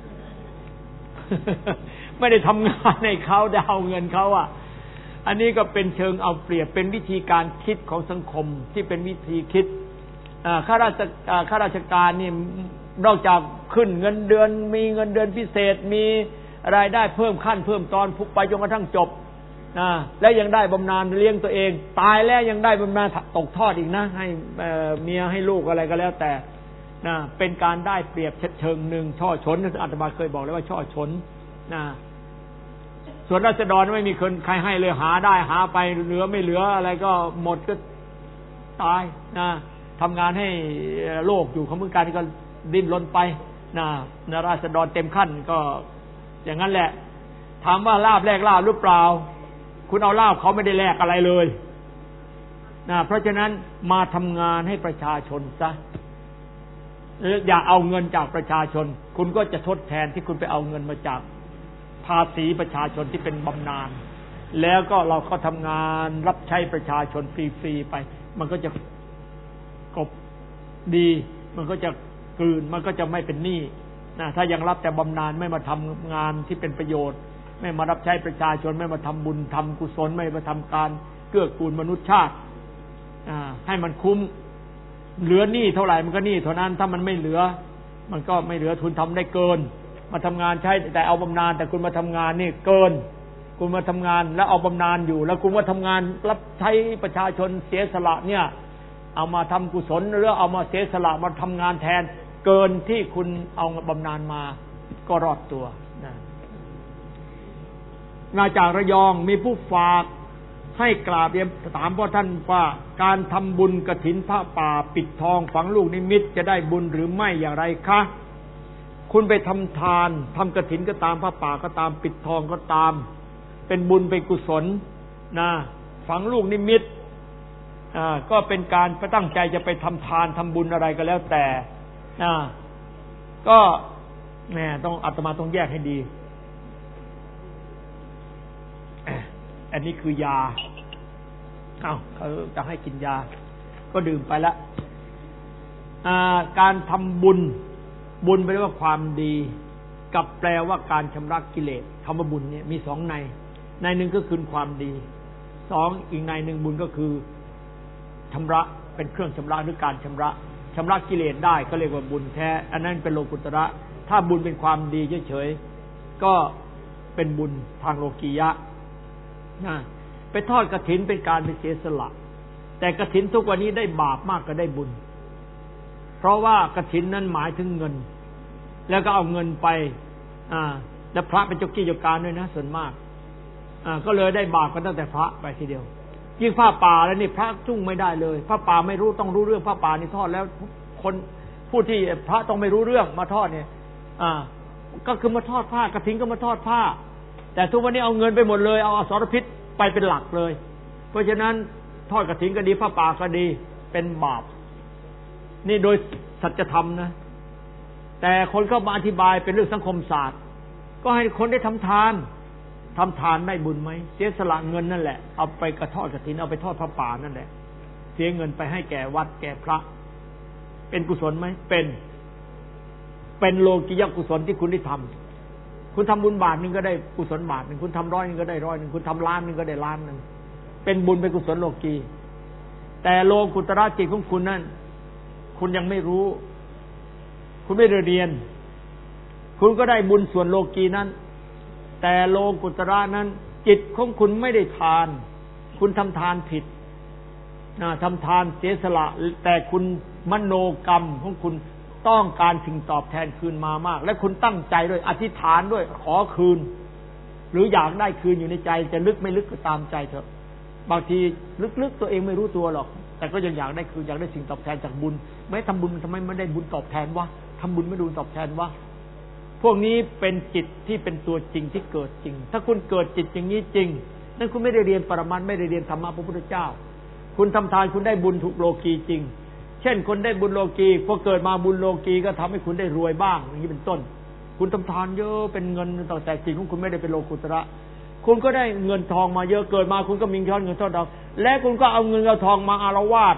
ไม่ได้ทำงานให้เขาได้เอาเงินเขาอ่ะอันนี้ก็เป็นเชิงเอาเปรียบเป็นวิธีการคิดของสังคมที่เป็นวิธีคิดข้าราชข้าราชการนี่นอกจากขึ้นเงินเดือนมีเงินเดือนพิเศษมีรายได้เพิ่มขั้นเพิ่มตอนพุกไปจนกระทั่งจบนะและยังได้บำนาญเลี้ยงตัวเองตายแล้วยังได้บำนาญตกทอดอีกนะให้เมียให้ลูกอะไรก็แล้วแต่นะเป็นการได้เปรียบเชิงหนึ่งช่อฉนอาตมาเคยบอกแล้วว่าช่อฉนนะส่วนราษฎรไม่มีคนใครให้เลยหาได้หาไปเหลือไม่เหลืออะไรก็หมดก็ตายนะทำงานให้โลกอยู่ของเมืองการก็ดิ้นรนไปนะนะราษฎรเต็มขั้นก็อย่างนั้นแหละถามว่าลาภแลกลาภหรือเปล่าคุณเอาลาภเขาไม่ได้แลกอะไรเลยนะเพราะฉะนั้นมาทำงานให้ประชาชนซะอย่าเอาเงินจากประชาชนคุณก็จะทดแทนที่คุณไปเอาเงินมาจากภาษีประชาชนที่เป็นบำนาญแล้วก็เราก็ทำงานรับใช้ประชาชนฟรีๆไปมันก็จะกบดีมันก็จะกลืนมันก็จะไม่เป็นหนี้นะถ้ายังรับแต่บำนาญไม่มาทำงานที่เป็นประโยชน์ไม่มารับใช้ประชาชนไม่มาทำบุญทำกุศลไม่มาทำการเกื้อกูลมนุษยชาติให้มันคุ้มเหลือหนี้เท่าไหร่มันก็หนี้เท่านั้นถ้ามันไม่เหลือมันก็ไม่เหลือทุนทำได้เกินมาทำงานใช้แต่เอาบำนาญแต่คุณมาทำงานนี่เกินคุณมาทำงานแล้วเอาบำนาญอยู่แล้วคุณมาทำงานรับใช้ประชาชนเสียสละเนี่ยเอามาทำกุศลหรือเอามาเสียสละมาทำงานแทนเกินที่คุณเอาบำนาญมาก็รอดตัวนะมาจากระยองมีผู้ฝากให้กราบเรียนถามพ่อท่านว่าการทำบุญกฐินพระป่าปิดทองฝังลูกนิมิตจะได้บุญหรือไม่อย่างไรคะคุณไปทำทานทำกฐินก็ตามพระป่าก็ตามปิดทองก็ตามเป็นบุญเป็นกุศลนะฝังลูกนิมิตอ่าก็เป็นการตั้งใจจะไปทำทานทำบุญอะไรก็แล้วแต่อ่าก็แหมต้องอาตมาต้องแยกให้ดีอันนี้คือยาเอ้าเขาจะให้กินยาก็ดื่มไปแล้วการทำบุญบุญแปลว่าความดีกับแปลว่าการชำระกิเลสคำว่าบุญเนี่ยมีสองในในหนึ่งก็คือความดีสองอีกในหนึ่งบุญก็คือชำระเป็นเครื่องชำระหรือการชำระชำระกิเลสได้ก็เรียกว่าบุญแท้อันนั้นเป็นโลกุตระถ้าบุญเป็นความดีเฉยๆก็เป็นบุญทางโลกียะนะไปทอดกฐินเป็นการไปเสียสละแต่กฐินทุกวันนี้ได้บาปมากกว่าได้บุญเพราะว่ากฐินนั้นหมายถึงเงินแล้วก็เอาเงินไปอ่าแล้วพระเป็นเจ้ากี้เจ้าการด้วยนะส่วนมากอ่าก็เลยได้บาปกันตั้งแต่พระไปทีเดียวยิ่งผ้าป่าแล้วนี่พระจุ้งไม่ได้เลยผ้าป่าไม่รู้ต้องรู้เรื่องผ้าป่านี่ทอดแล้วคนผู้ที่พระต้องไม่รู้เรื่องมาทอดเนี่ยอ่าก็คือมาทอดผ้ากฐินก็มาทอดผ้าแต่ทุกวันนี้เอาเงินไปหมดเลยเอาอสรพิษไปเป็นหลักเลยเพราะฉะนั้นทอดกฐินก็ดีผ้าป่าก็ดีเป็นบาปนี่โดยสัจธรรมนะแต่คนก็มาอธิบายเป็นเรื่องสังคมศาสตร์ก็ให้คนได้ทำทานทำทานได้บุญไหมเสียสละเงินนั่นแหละเอาไปกระทอดกฐินเอาไปทอดผ้าป่านั่นแหละเสียเงินไปให้แก่วัดแก่พระเป็นกุศลไหมเป็นเป็นโลกิยกุศลที่คุณได้ทำคุณทำบุญบาทหนึ่งก็ได้กุศลบาทหนึ่งคุณทำร้อยหนึ่งก็ได้ร้อยหนึ่งคุณทำล้านหนึ่งก็ได้ล้านหนึ่งเป็นบุญเป็นกุศลโลกีแต่โลกุตระจิตของคุณนั่นคุณยังไม่รู้คุณไม่ได้เรียนคุณก็ได้บุญส่วนโลกีนั้นแต่โลกุตระนั้นจิตของคุณไม่ได้ทานคุณทำทานผิดนะทำทานเสียสละแต่คุณมโนกรรมของคุณต้องการสิ่งตอบแทนคืนมามากและคุณตั้งใจด้วยอธิษฐานด้วยขอคืนหรืออยากได้คืนอยู่ในใจจะลึกไม่ลึกก็ตามใจเถอะบางทีลึกๆตัวเองไม่รู้ตัวหรอกแต่ก็ยังอยากได้คืนอยากได้สิ่งตอบแทนจากบุญไม่ทำบุญทำไมไม่ได้บุญตอบแทนวะทำบุญไม่ดูตอบแทนวะพวกนี้เป็นจิตที่เป็นตัวจริงที่เกิดจริงถ้าคุณเกิดจิตอย่างนี้จริงนั่นคุณไม่ได้เรียนปรมัตถ์ไม่ได้เรียนธรรมะพระพุทธเจ้าคุณทำทานคุณได้บุญถูกโลกีจริงเช่นคนได้บุญโลกีพอเกิดมาบุญโลกีก็ทำให้คุณได้รวยบ้างอย่างนี้เป็นต้นคุณทำทานเยอะเป็นเงินต่อแต่จริงของคุณไม่ได้เป็นโลกุตระคุณก็ได้เงินทองมาเยอะเกิดมาคุณก็มีเงินเงินทองและคุณก็เอาเงินเอาทองมาอารวาส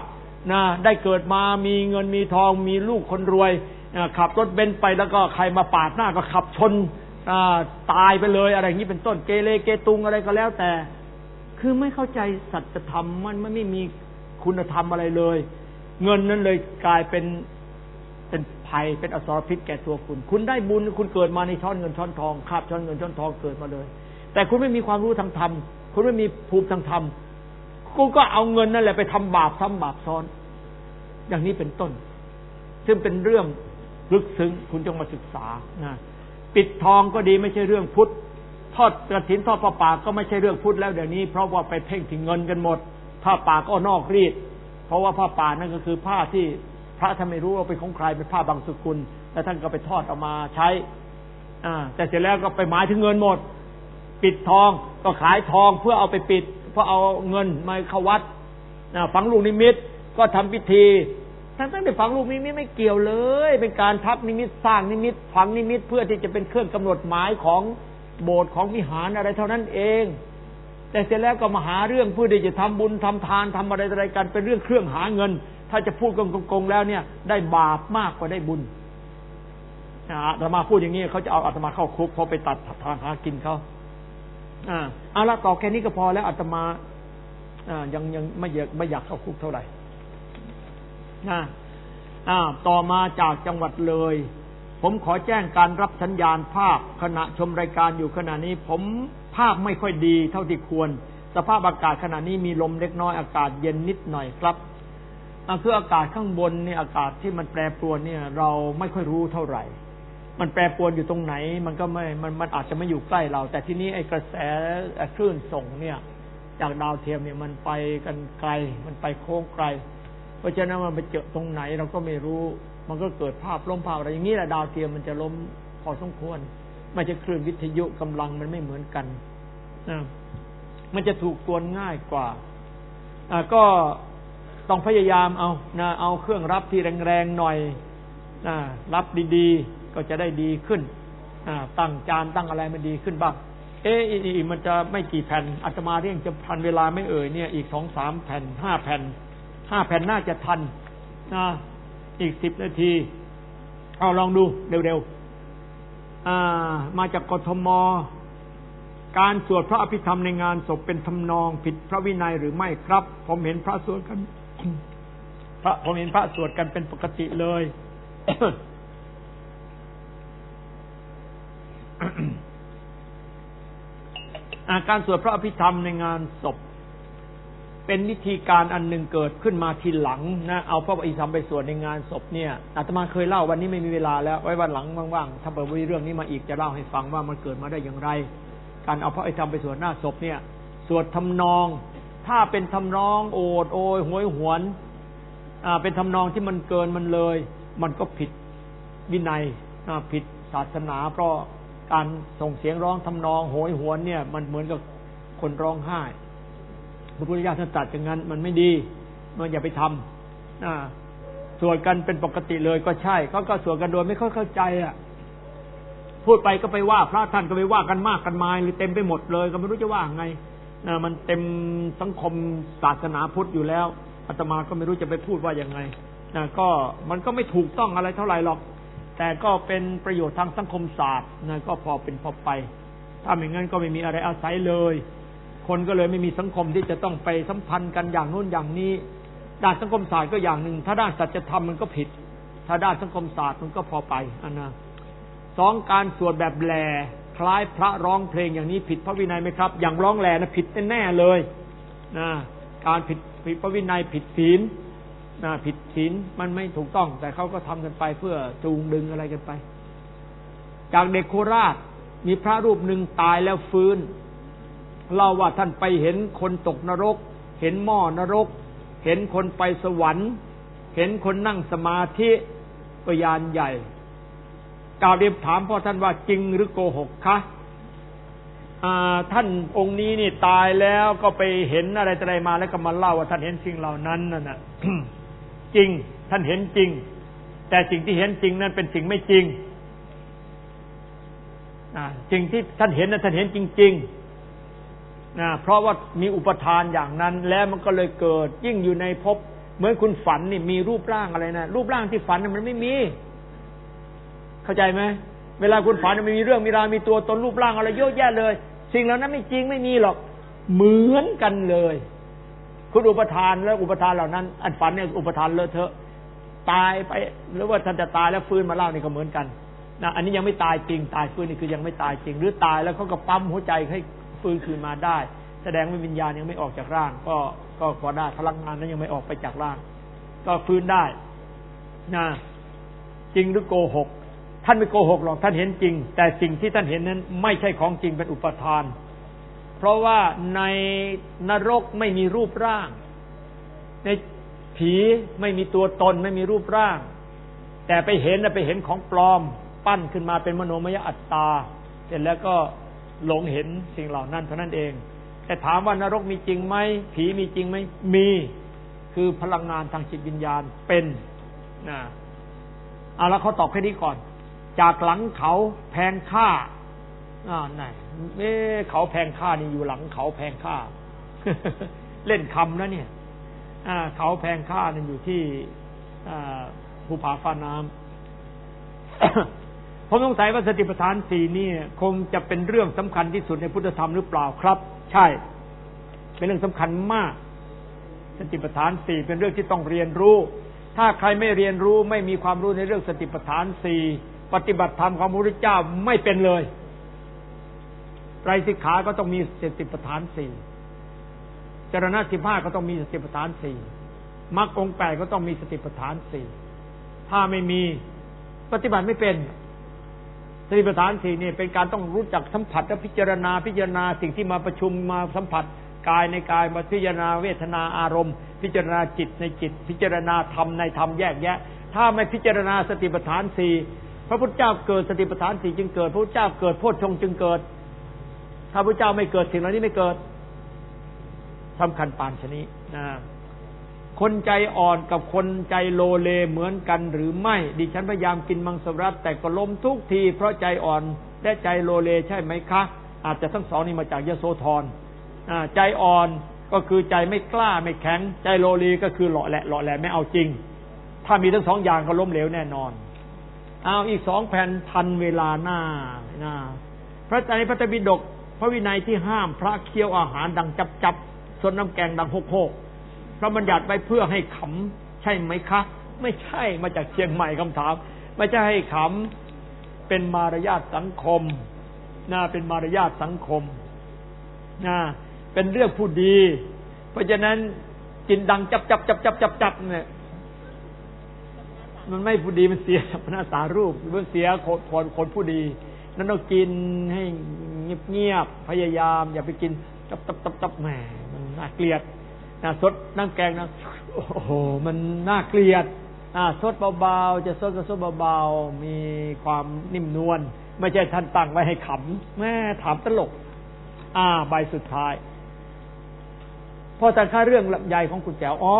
นะได้เกิดมามีเงินมีทองมีลูกคนรวยขับรถเบนซ์ไปแล้วก็ใครมาปาดหน้าก็ขับชนตายไปเลยอะไรอย่างนี้เป็นต้นเกเรเกตุงอะไรก็แล้วแต่คือไม่เข้าใจสัจธรรมมันไม่มีคุณธรรมอะไรเลยเงินนั้นเลยกลายเป็นเป็นภัยเป็นอสรพิษแก่ตัวคุณคุณได้บุญคุณเกิดมาในช้อนเงินช้อนทองคาบช้อนเงินช้อนทองเกิดมาเลยแต่คุณไม่มีความรู้ทางธรรมคุณไม่มีภูมิทางธรรมคุณก็เอาเงินนั่นแหละไปทำบาปซ้ำบาปซ้อนอย่างนี้เป็นต้นซึ่งเป็นเรื่องลึกซึ้งคุณจงมาศึกษานะปิดทองก็ดีไม่ใช่เรื่องพุทธทอดกฐินทอดผ้าป่าก็ไม่ใช่เรื่องพุทธแล้วเดี๋ยวนี้เพราะว่าไปเพ่งถึงเงินกันหมดผ้าป่าก็นอกรีดเพราะว่าผ้าป่านั่นก็คือผ้าที่พระท่านไม่รู้ว่าเป็นของใครเป็นผ้าบางสกุลแล้วท่านก็ไปทอดออกมาใช้อ่าแต่เสร็จแล้วก็ไปหมายถึงเงินหมดปิดทองก็ขายทองเพื่อเอาไปปิดเพื่อเอาเงินมาเข้าวัดฝังลูกนิมิตก็ทำพิธีทั้งทั้งที่ฝังลูกนิมิตไม่เกี่ยวเลยเป็นการทับนิมิตสร้างนิมิตฝังนิมิตเพื่อที่จะเป็นเครื่องกำหนดหมายของโบสถ์ของวิหารอะไรเท่านั้นเองแต่เสร็จแล้วก็มาหาเรื่องเพื่อที่จะทำบุญทำทานทำอะไรอะไรกันเป็นเรื่องเครื่องหาเงินถ้าจะพูดโกงๆแล้วเนี่ยได้บาปมากกว่าได้บุญอาตมาพูดอย่างนี้เขาจะเอาอาตมาเข้าคุกเพราะไปตัดทางหากินเขาอ่าเอาละต่อแค่นี้ก็พอแล้วอาตมาอ่ายังยังไม่อยากไม่อยากเข้าคุกเท่าไหร่อ่าอ่าต่อมาจากจังหวัดเลยผมขอแจ้งการรับสัญญาณภาพขณะชมรายการอยู่ขณะนี้ผมภาพไม่ค่อยดีเท่าที่ควรสภาพอากาศขณะนี้มีลมเล็กน้อยอากาศเย็นนิดหน่อยครับคืออากาศข้างบนเนี่ยอากาศที่มันแปรปรวนเนี่ยเราไม่ค่อยรู้เท่าไหร่มันแปรปรวนอยู่ตรงไหนมันก็ไม่มันมันอาจจะไม่อยู่ใกล้เราแต่ที่นี้ไอ้กระแสคลื่นส่งเนี่ยจากดาวเทียมเนี่ยมันไปกันไกลมันไปโค้งไกลเพราะฉะนั้นมันไปเจอตรงไหนเราก็ไม่รู้มันก็เกิดภาพล้มภาพอะไรอย่างนี้แหละดาวเทียมมันจะล้มพอสมควรไม่ใช่คลื่นวิทยุกำลังมันไม่เหมือนกันนะมันจะถูกตวนง่ายกว่าอ่าก็ต้องพยายามเอานะเอาเครื่องรับที่แรงๆหน่อยนะรับดีๆก็จะได้ดีขึ้นอ่าตั้งจานตั้งอะไรมันดีขึ้นบ้างเอ๊ะอีมันจะไม่กี่แผ่นอาตมาเรียงจะทันเวลาไม่เอ่ยเนี่ยอีก สองสาม แผ่นห้าแผ่นห้าแผ่นน่าจะทันนะอีกสิบนาทีเอาลองดูเร็วๆอ่ามาจากกทมการสวดพระอภิธรรมในงานศพเป็นทำนองผิดพระวินัยหรือไม่ครับผมเห็นพระสวดกันพระผมเห็นพระสวดกันเป็นปกติเลย การสวดพระอภิธรรมในงานศพเป็นวิธีการอันหนึ่งเกิดขึ้นมาทีหลังนะเอาพระอภิธรรมไปสวดในงานศพเนี่ยอาตมาเคยเล่าวันนี้ไม่มีเวลาแล้วไว้วันหลังว่างๆถ้าเปิดเรื่องนี้มาอีกจะเล่าให้ฟังว่ามันเกิดมาได้อย่างไรการเอาพระอภิธรรมไปสวดหน้าศพเนี่ยสวดทำนองถ้าเป็นทำนองโอดโอยหวยหวนอ่าเป็นทำนองที่มันเกินมันเลยมันก็ผิดวินัยอ่าผิดศาสนาเพราะการส่งเสียงร้องทำนองโหยหวนเนี่ยมันเหมือนกับคนร้องไห้พระพุทธเจ้าท่านตรัสอย่างนั้นมันไม่ดีมันอย่าไปทำอ่าสวดกันเป็นปกติเลยก็ใช่เขาก็สวดกันโดยไม่ค่อยเข้าใจอ่ะพูดไปก็ไปว่าพระท่านก็ไปว่ากันมากกันมายหรือเต็มไปหมดเลยก็ไม่รู้จะว่าไงนะมันเต็มสังคมศาสนาพุทธอยู่แล้วอาตมาก็ไม่รู้จะไปพูดว่ายังไงนะก็มันก็ไม่ถูกต้องอะไรเท่าไหร่หรอกแต่ก็เป็นประโยชน์ทางสังคมศาสตร์นะก็พอเป็นพอไปถ้าไม่งั้นก็ไม่มีอะไรอาศัยเลยคนก็เลยไม่มีสังคมที่จะต้องไปสัมพันธ์กันอย่างโน้นอย่างนี้ด้านสังคมศาสตร์ก็อย่างหนึ่งถ้าด้านสัจธรรมมันก็ผิดถ้าด้านสังคมศาสตร์มันก็พอไปอันนะสองการสวดแบบแหล่คล้ายพระร้องเพลงอย่างนี้ผิดพระวินัยไหมครับอย่างร้องแหล่นะผิดแน่ๆเลยนะการผิดผิดพระวินัยผิดศีลนะผิดศีลมันไม่ถูกต้องแต่เขาก็ทำกันไปเพื่อจูงดึงอะไรกันไปจากเด็กโคราชมีพระรูปหนึ่งตายแล้วฟื้นเล่าว่าท่านไปเห็นคนตกนรกเห็นหม้อนรกเห็นคนไปสวรรค์เห็นคนนั่งสมาธิก็ยานใหญ่กล่าวเรียนถามพ่อท่านว่าจริงหรือโกหกคะท่านองค์นี้นี่ตายแล้วก็ไปเห็นอะไรอะไรมาแล้วก็มาเล่าว่าท่านเห็นสิ่งเหล่านั้นนั่นน่ะ จริงท่านเห็นจริงแต่สิ่งที่เห็นจริงนั้นเป็นสิ่งไม่จริงสิ่งที่ท่านเห็นนั้นท่านเห็นจริงๆนะเพราะว่ามีอุปทานอย่างนั้นแล้วมันก็เลยเกิดยิ่งอยู่ในภพเหมือนคุณฝันนี่มีรูปร่างอะไรนะรูปร่างที่ฝันมันไม่มีเข้าใจไหมเวลาคุณฝันมันมีเรื่องมีราวมีตัวตนรูปร่างอะไรเยอะแยะเลยสิ่งเหล่านั้นไม่จริงไม่มีหรอกเหมือนกันเลยคุณอุปทานแล้วอุปทานเหล่านั้นอันฝันเนี่ยอุปทานเลอะเทอะตายไปหรือว่าท่านจะตายแล้วฟื้นมาเล่านี่ก็เหมือนกันนะอันนี้ยังไม่ตายจริงตายฟื้นนี่คือยังไม่ตายจริงหรือตายแล้วเขาก็ปั๊มหัวใจให้ฟื้นคืนมาได้แสดงว่าวิญญาณยังไม่ออกจากร่างก็ก็พอได้พลังงานนั้นยังไม่ออกไปจากร่างก็ฟื้นได้นะจริงหรือโกหกท่านไม่โกหกหรอกท่านเห็นจริงแต่สิ่งที่ท่านเห็นนั้นไม่ใช่ของจริงเป็นอุปทานเพราะว่าในนรกไม่มีรูปร่างในผีไม่มีตัวตนไม่มีรูปร่างแต่ไปเห็นนะไปเห็นของปลอมปั้นขึ้นมาเป็นมโนมยอัตตาเสร็จแล้วก็หลงเห็นสิ่งเหล่านั้นเท่านั้นเองแต่ถามว่านรกมีจริงไหมผีมีจริงไหมมีคือพลังงานทางจิตวิญญาณเป็นนะเอาละเขาตอบแค่นี้ก่อนจากหลังเขาแพงค่าอ่าไหนเอ๊ะเขาแพงค่านี่อยู่หลังเขาแพงค่า เล่นคำนะเนี่ยอ่าเขาแพงค่านี่อยู่ที่อ่าภูผาฟ้าน้ำ ผมสงสัยว่าสติปัฏฐานสี่นี่คงจะเป็นเรื่องสำคัญที่สุดในพุทธธรรมหรือเปล่าครับใช่เป็นเรื่องสำคัญมากสติปัฏฐานสี่เป็นเรื่องที่ต้องเรียนรู้ถ้าใครไม่เรียนรู้ไม่มีความรู้ในเรื่องสติปัฏฐานสี่ปฏิบัติธรรมของพระพุทธเจ้าไม่เป็นเลยไตรสิกขาก็ต้องมีสติปัฏฐานสี่จรณะสิบห้าก็ต้องมีสติปัฏฐานสี่มรรคองค์แปดก็ต้องมีสติปัฏฐานสี่ถ้าไม่มีปฏิบัติไม่เป็นสติปัฏฐานสี่นี่เป็นการต้องรู้จักสัมผัสและพิจารณาพิจารณาสิ่งที่มาประชุมมาสัมผัสกายในกายมาพิจารณาเวทนาอารมณ์พิจารณาจิตในจิตพิจารณาธรรมในธรรมแยกแยะถ้าไม่พิจารณาสติปัฏฐานสี่พระพุทธเจ้าเกิดสติปัฏฐานสี่จึงเกิดพระพุทธเจ้าเกิดโพชฌงค์จึงเกิดถ้าพระพุทธเจ้าไม่เกิดสิ่งเหล่านี้ไม่เกิดสำคัญปานชนิดนะคนใจอ่อนกับคนใจโลเลเหมือนกันหรือไม่ดิฉันพยายามกินมังสวิรัติแต่ก็ล้มทุกทีเพราะใจอ่อนและใจโลเลใช่ไหมคะอาจจะทั้งสองนี้มาจากยโสธรใจอ่อนก็คือใจไม่กล้าไม่แข็งใจโลเลก็คือหล่อแหละหล่อแหละไม่เอาจริงถ้ามีทั้งสองอย่างก็ล้มเหลวแน่นอนเอาอีกสองแผ่นทันเวลาหน้าหน้าพระในพระไตรปิฎกพระวินัยที่ห้ามพระเคี้ยวอาหารดังจับจับซดน้ำแกงดังโฮกโฮกพระบัญญัติไว้เพื่อให้ขำใช่ไหมคะไม่ใช่มาจากเชียงใหม่คำถามไม่ใช่ให้ขำเป็นมารยาทสังคมน่าเป็นมารยาทสังคมน่าเป็นเรื่องผู้ดีเพราะฉะนั้นกินดังจับจับจับจับจับจับเนี่ยมันไม่ผู้ดีมันเสียพนาสารูปมันเสียคนคนผู้ดีนั้นต้องกินให้เงียบๆพยายามอย่าไปกินจับจับจับจับแหมมันน่าเกลียดนะซดน้ำแกงนะโอ้โหมันน่าเกลียดอ่าซดเบาๆจะซดก็ซดเบาๆมีความนิ่มนวลไม่ใช่ท่านตั้งไว้ให้ขำแม่ถามตลกอ่าใบสุดท้ายพอแต่ค่าเรื่องลำไยของคุณแจ๋วอ๋อ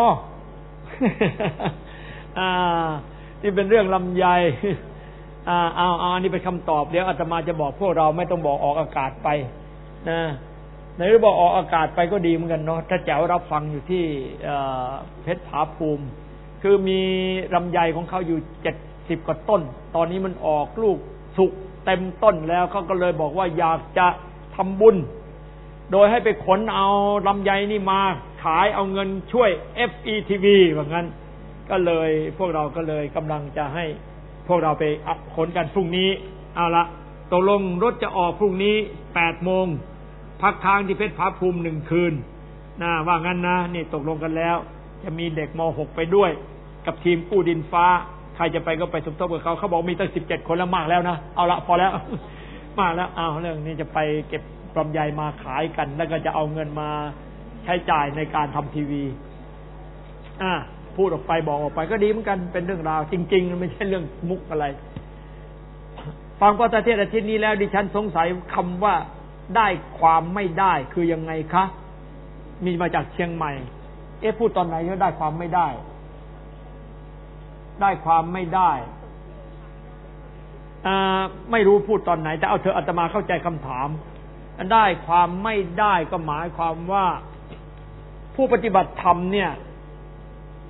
อ่าที่เป็นเรื่องลำไยอ่าเอาเอาอันนี้เป็นคำตอบเดี๋ยวอาตมาจะบอกพวกเราไม่ต้องบอกออกอากาศไปนะในเรื่องบอกออกอากาศไปก็ดีเหมือนกันเนาะถ้าแจ๋วรับฟังอยู่ที่เพชรผาภูมิคือมีลำไยของเขาอยู่เจ็ดสิบกว่าต้นตอนนี้มันออกลูกสุกเต็มต้นแล้วเขาก็เลยบอกว่าอยากจะทำบุญโดยให้ไปขนเอาลำไยนี่มาขายเอาเงินช่วย เอฟ อี ที วี ว่างั้นก็เลยพวกเราก็เลยกำลังจะให้พวกเราไปขนกันพรุ่งนี้เอาละตกลงรถจะออกพรุ่งนี้แปดโมงพักค้างที่เพชรผาภูมิหนึ่งคืนนะว่างั้นนะนี่ตกลงกันแล้วจะมีเด็กม หกไปด้วยกับทีมกู้ดินฟ้าใครจะไปก็ไปสมทบกับเขาเขาบอกมีตั้งสิบเจ็ดคนแล้วมากแล้วนะเอาละพอแล้ว มากแล้วเอาเรื่องนี้จะไปเก็บลำไยมาขายกันแล้วก็จะเอาเงินมาใช้จ่ายในการทำทีวีอ่าพูดออกไปบอกออกไปก็ดีเหมือนกันเป็นเรื่องราวจริงๆไม่ใช่เรื่องมุกอะไรฟังพระเทศน์อาทิตย์นี้แล้วดิฉันสงสัยคำว่าได้ความไม่ได้คือยังไงคะมีมาจากเชียงใหม่เอ๊ะพูดตอนไหนก็ได้ความไม่ได้ได้ความไม่ได้อ่าไม่รู้พูดตอนไหนแต่เอาเถอะอาตมาเข้าใจคำถามได้ความไม่ได้ก็หมายความว่าผู้ปฏิบัติธรรมเนี่ย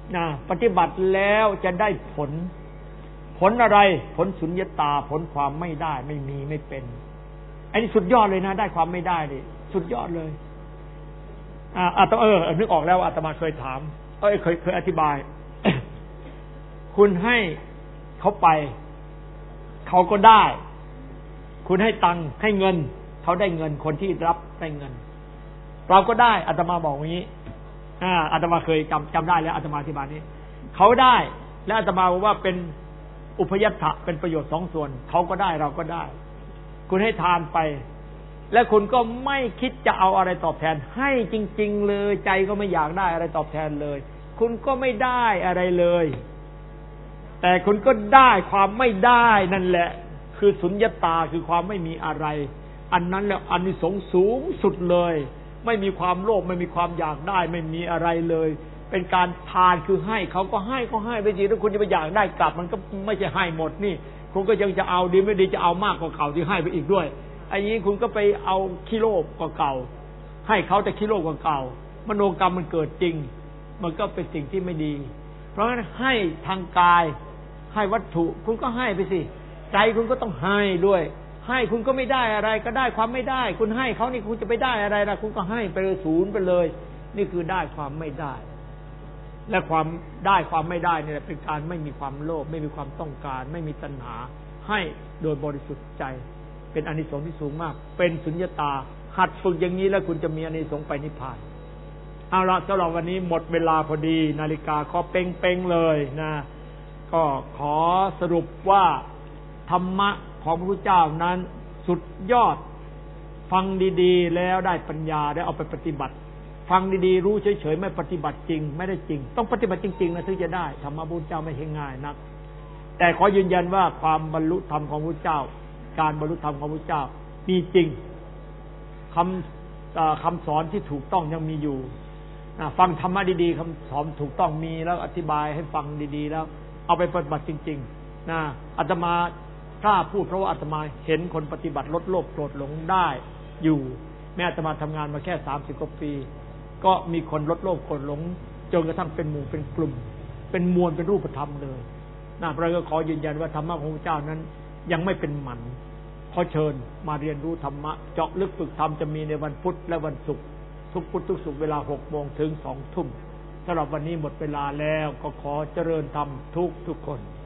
นะปฏิบัติแล้วจะได้ผลผลอะไรผลสุญญตาผลความไม่ได้ไม่มีไม่เป็นอันนี้สุดยอดเลยนะได้ความไม่ได้ดิสุดยอดเลยอ่าอาตมาเออนึกออกแล้วอาตมาเคยถามเอ้ยเคยเคยอธิบาย คุณให้เขาไปเขาก็ได้คุณให้ตังค์ให้เงินเขาได้เงินคนที่รับได้เงินเราก็ได้อาตมาบอกอย่างนี้อ่าอาตมาเคยจำจำได้แล้วอาตมาอธิบายนี้เขาได้และอาตมาบอกว่าเป็นอุปยัตถะเป็นประโยชน์สองส่วนเขาก็ได้เราก็ได้คุณให้ทานไปและคุณก็ไม่คิดจะเอาอะไรตอบแทนให้จริงๆเลยใจก็ไม่อยากได้อะไรตอบแทนเลยคุณก็ไม่ได้อะไรเลยแต่คุณก็ได้ความไม่ได้นั่นแหละคือสุญญตาคือความไม่มีอะไรอันนั้นแล้วอานิสงส์สูงสุดเลยไม่มีความโลภไม่มีความอยากได้ไม่มีอะไรเลยเป็นการทานคือให้เขาก็ให้ก็ให้ไปสิถ้าคุณจะไปอยากได้กลับมันก็ไม่ใช่ให้หมดนี่คุณก็ยังจะเอาดีไม่ดีจะเอามากกว่าเก่าที่ให้ไปอีกด้วยไอ้นี้คุณก็ไปเอาขี้โลภกว่าเก่าให้เขาแต่ขี้โลภกว่าเก่ามโนกรรมมันเกิดจริงมันก็เป็นสิ่งที่ไม่ดีเพราะฉะนั้นให้ทางกายให้วัตถุคุณก็ให้ไปสิใจคุณก็ต้องให้ด้วยให้คุณก็ไม่ได้อะไรก็ได้ความไม่ได้คุณให้เขานี่คุณจะไปได้อะไรล่ะคุณก็ให้ไปเลยศูนย์ไปเลยนี่คือได้ความไม่ได้และความได้ความไม่ได้เนี่ยเป็นการไม่มีความโลภไม่มีความต้องการไม่มีตัณหาให้โดยบริสุทธิ์ใจเป็นอานิสงส์ที่สูงมากเป็นสุญญตาหัดฝึกอย่างนี้แล้วคุณจะมีอานิสงส์ไปนิพพานเอาละสำหรับวันนี้หมดเวลาพอดีนาฬิกาก็เป้งๆเลยนะก็ขอสรุปว่าธรรมะของพระพุทธเจ้านั้นสุดยอดฟังดีๆแล้วได้ปัญญาได้เอาไปปฏิบัติฟังดีๆรู้เฉยๆไม่ปฏิบัติจริงไม่ได้จริงต้องปฏิบัติจริงๆนะถึงจะได้ธรรมะพุทธเจ้าไม่ใช่ง่ายนักแต่ขอยืนยันว่าความบรรลุธรรมของพระพุทธเจ้าการบรรลุธรรมของพระพุทธเจ้ามีจริงคำคำสอนที่ถูกต้องยังมีอยู่ฟังธรรมะดีๆคำสอนถูกต้องมีแล้วอธิบายให้ฟังดีๆแล้วเอาไปปฏิบัติจริงๆนะอาตมากล้าพูดเพราะว่าอาตมาเห็นคนปฏิบัติลดโลภโกรธหลงได้อยู่แม้อาตมาทำงานมาแค่สามสิบกว่าปีก็มีคนลดโลภโกรธหลงจนกระทั่งเป็นหมู่เป็นกลุ่มเป็นมวลเป็นรูปธรรมเลยนะพระก็ขอยืนยันว่าธรรมะของพระเจ้านั้นยังไม่เป็นหมันขอเชิญมาเรียนรู้ธรรมะเจาะลึกฝึกธรรมจะมีในวันพุธและวันศุกร์ทุกพุธทุกศุกร์เวลาหกโมงถึงสองทุ่มสำหรับวันนี้หมดเวลาแล้วก็ขอเจริญธรรมทุกทุกคน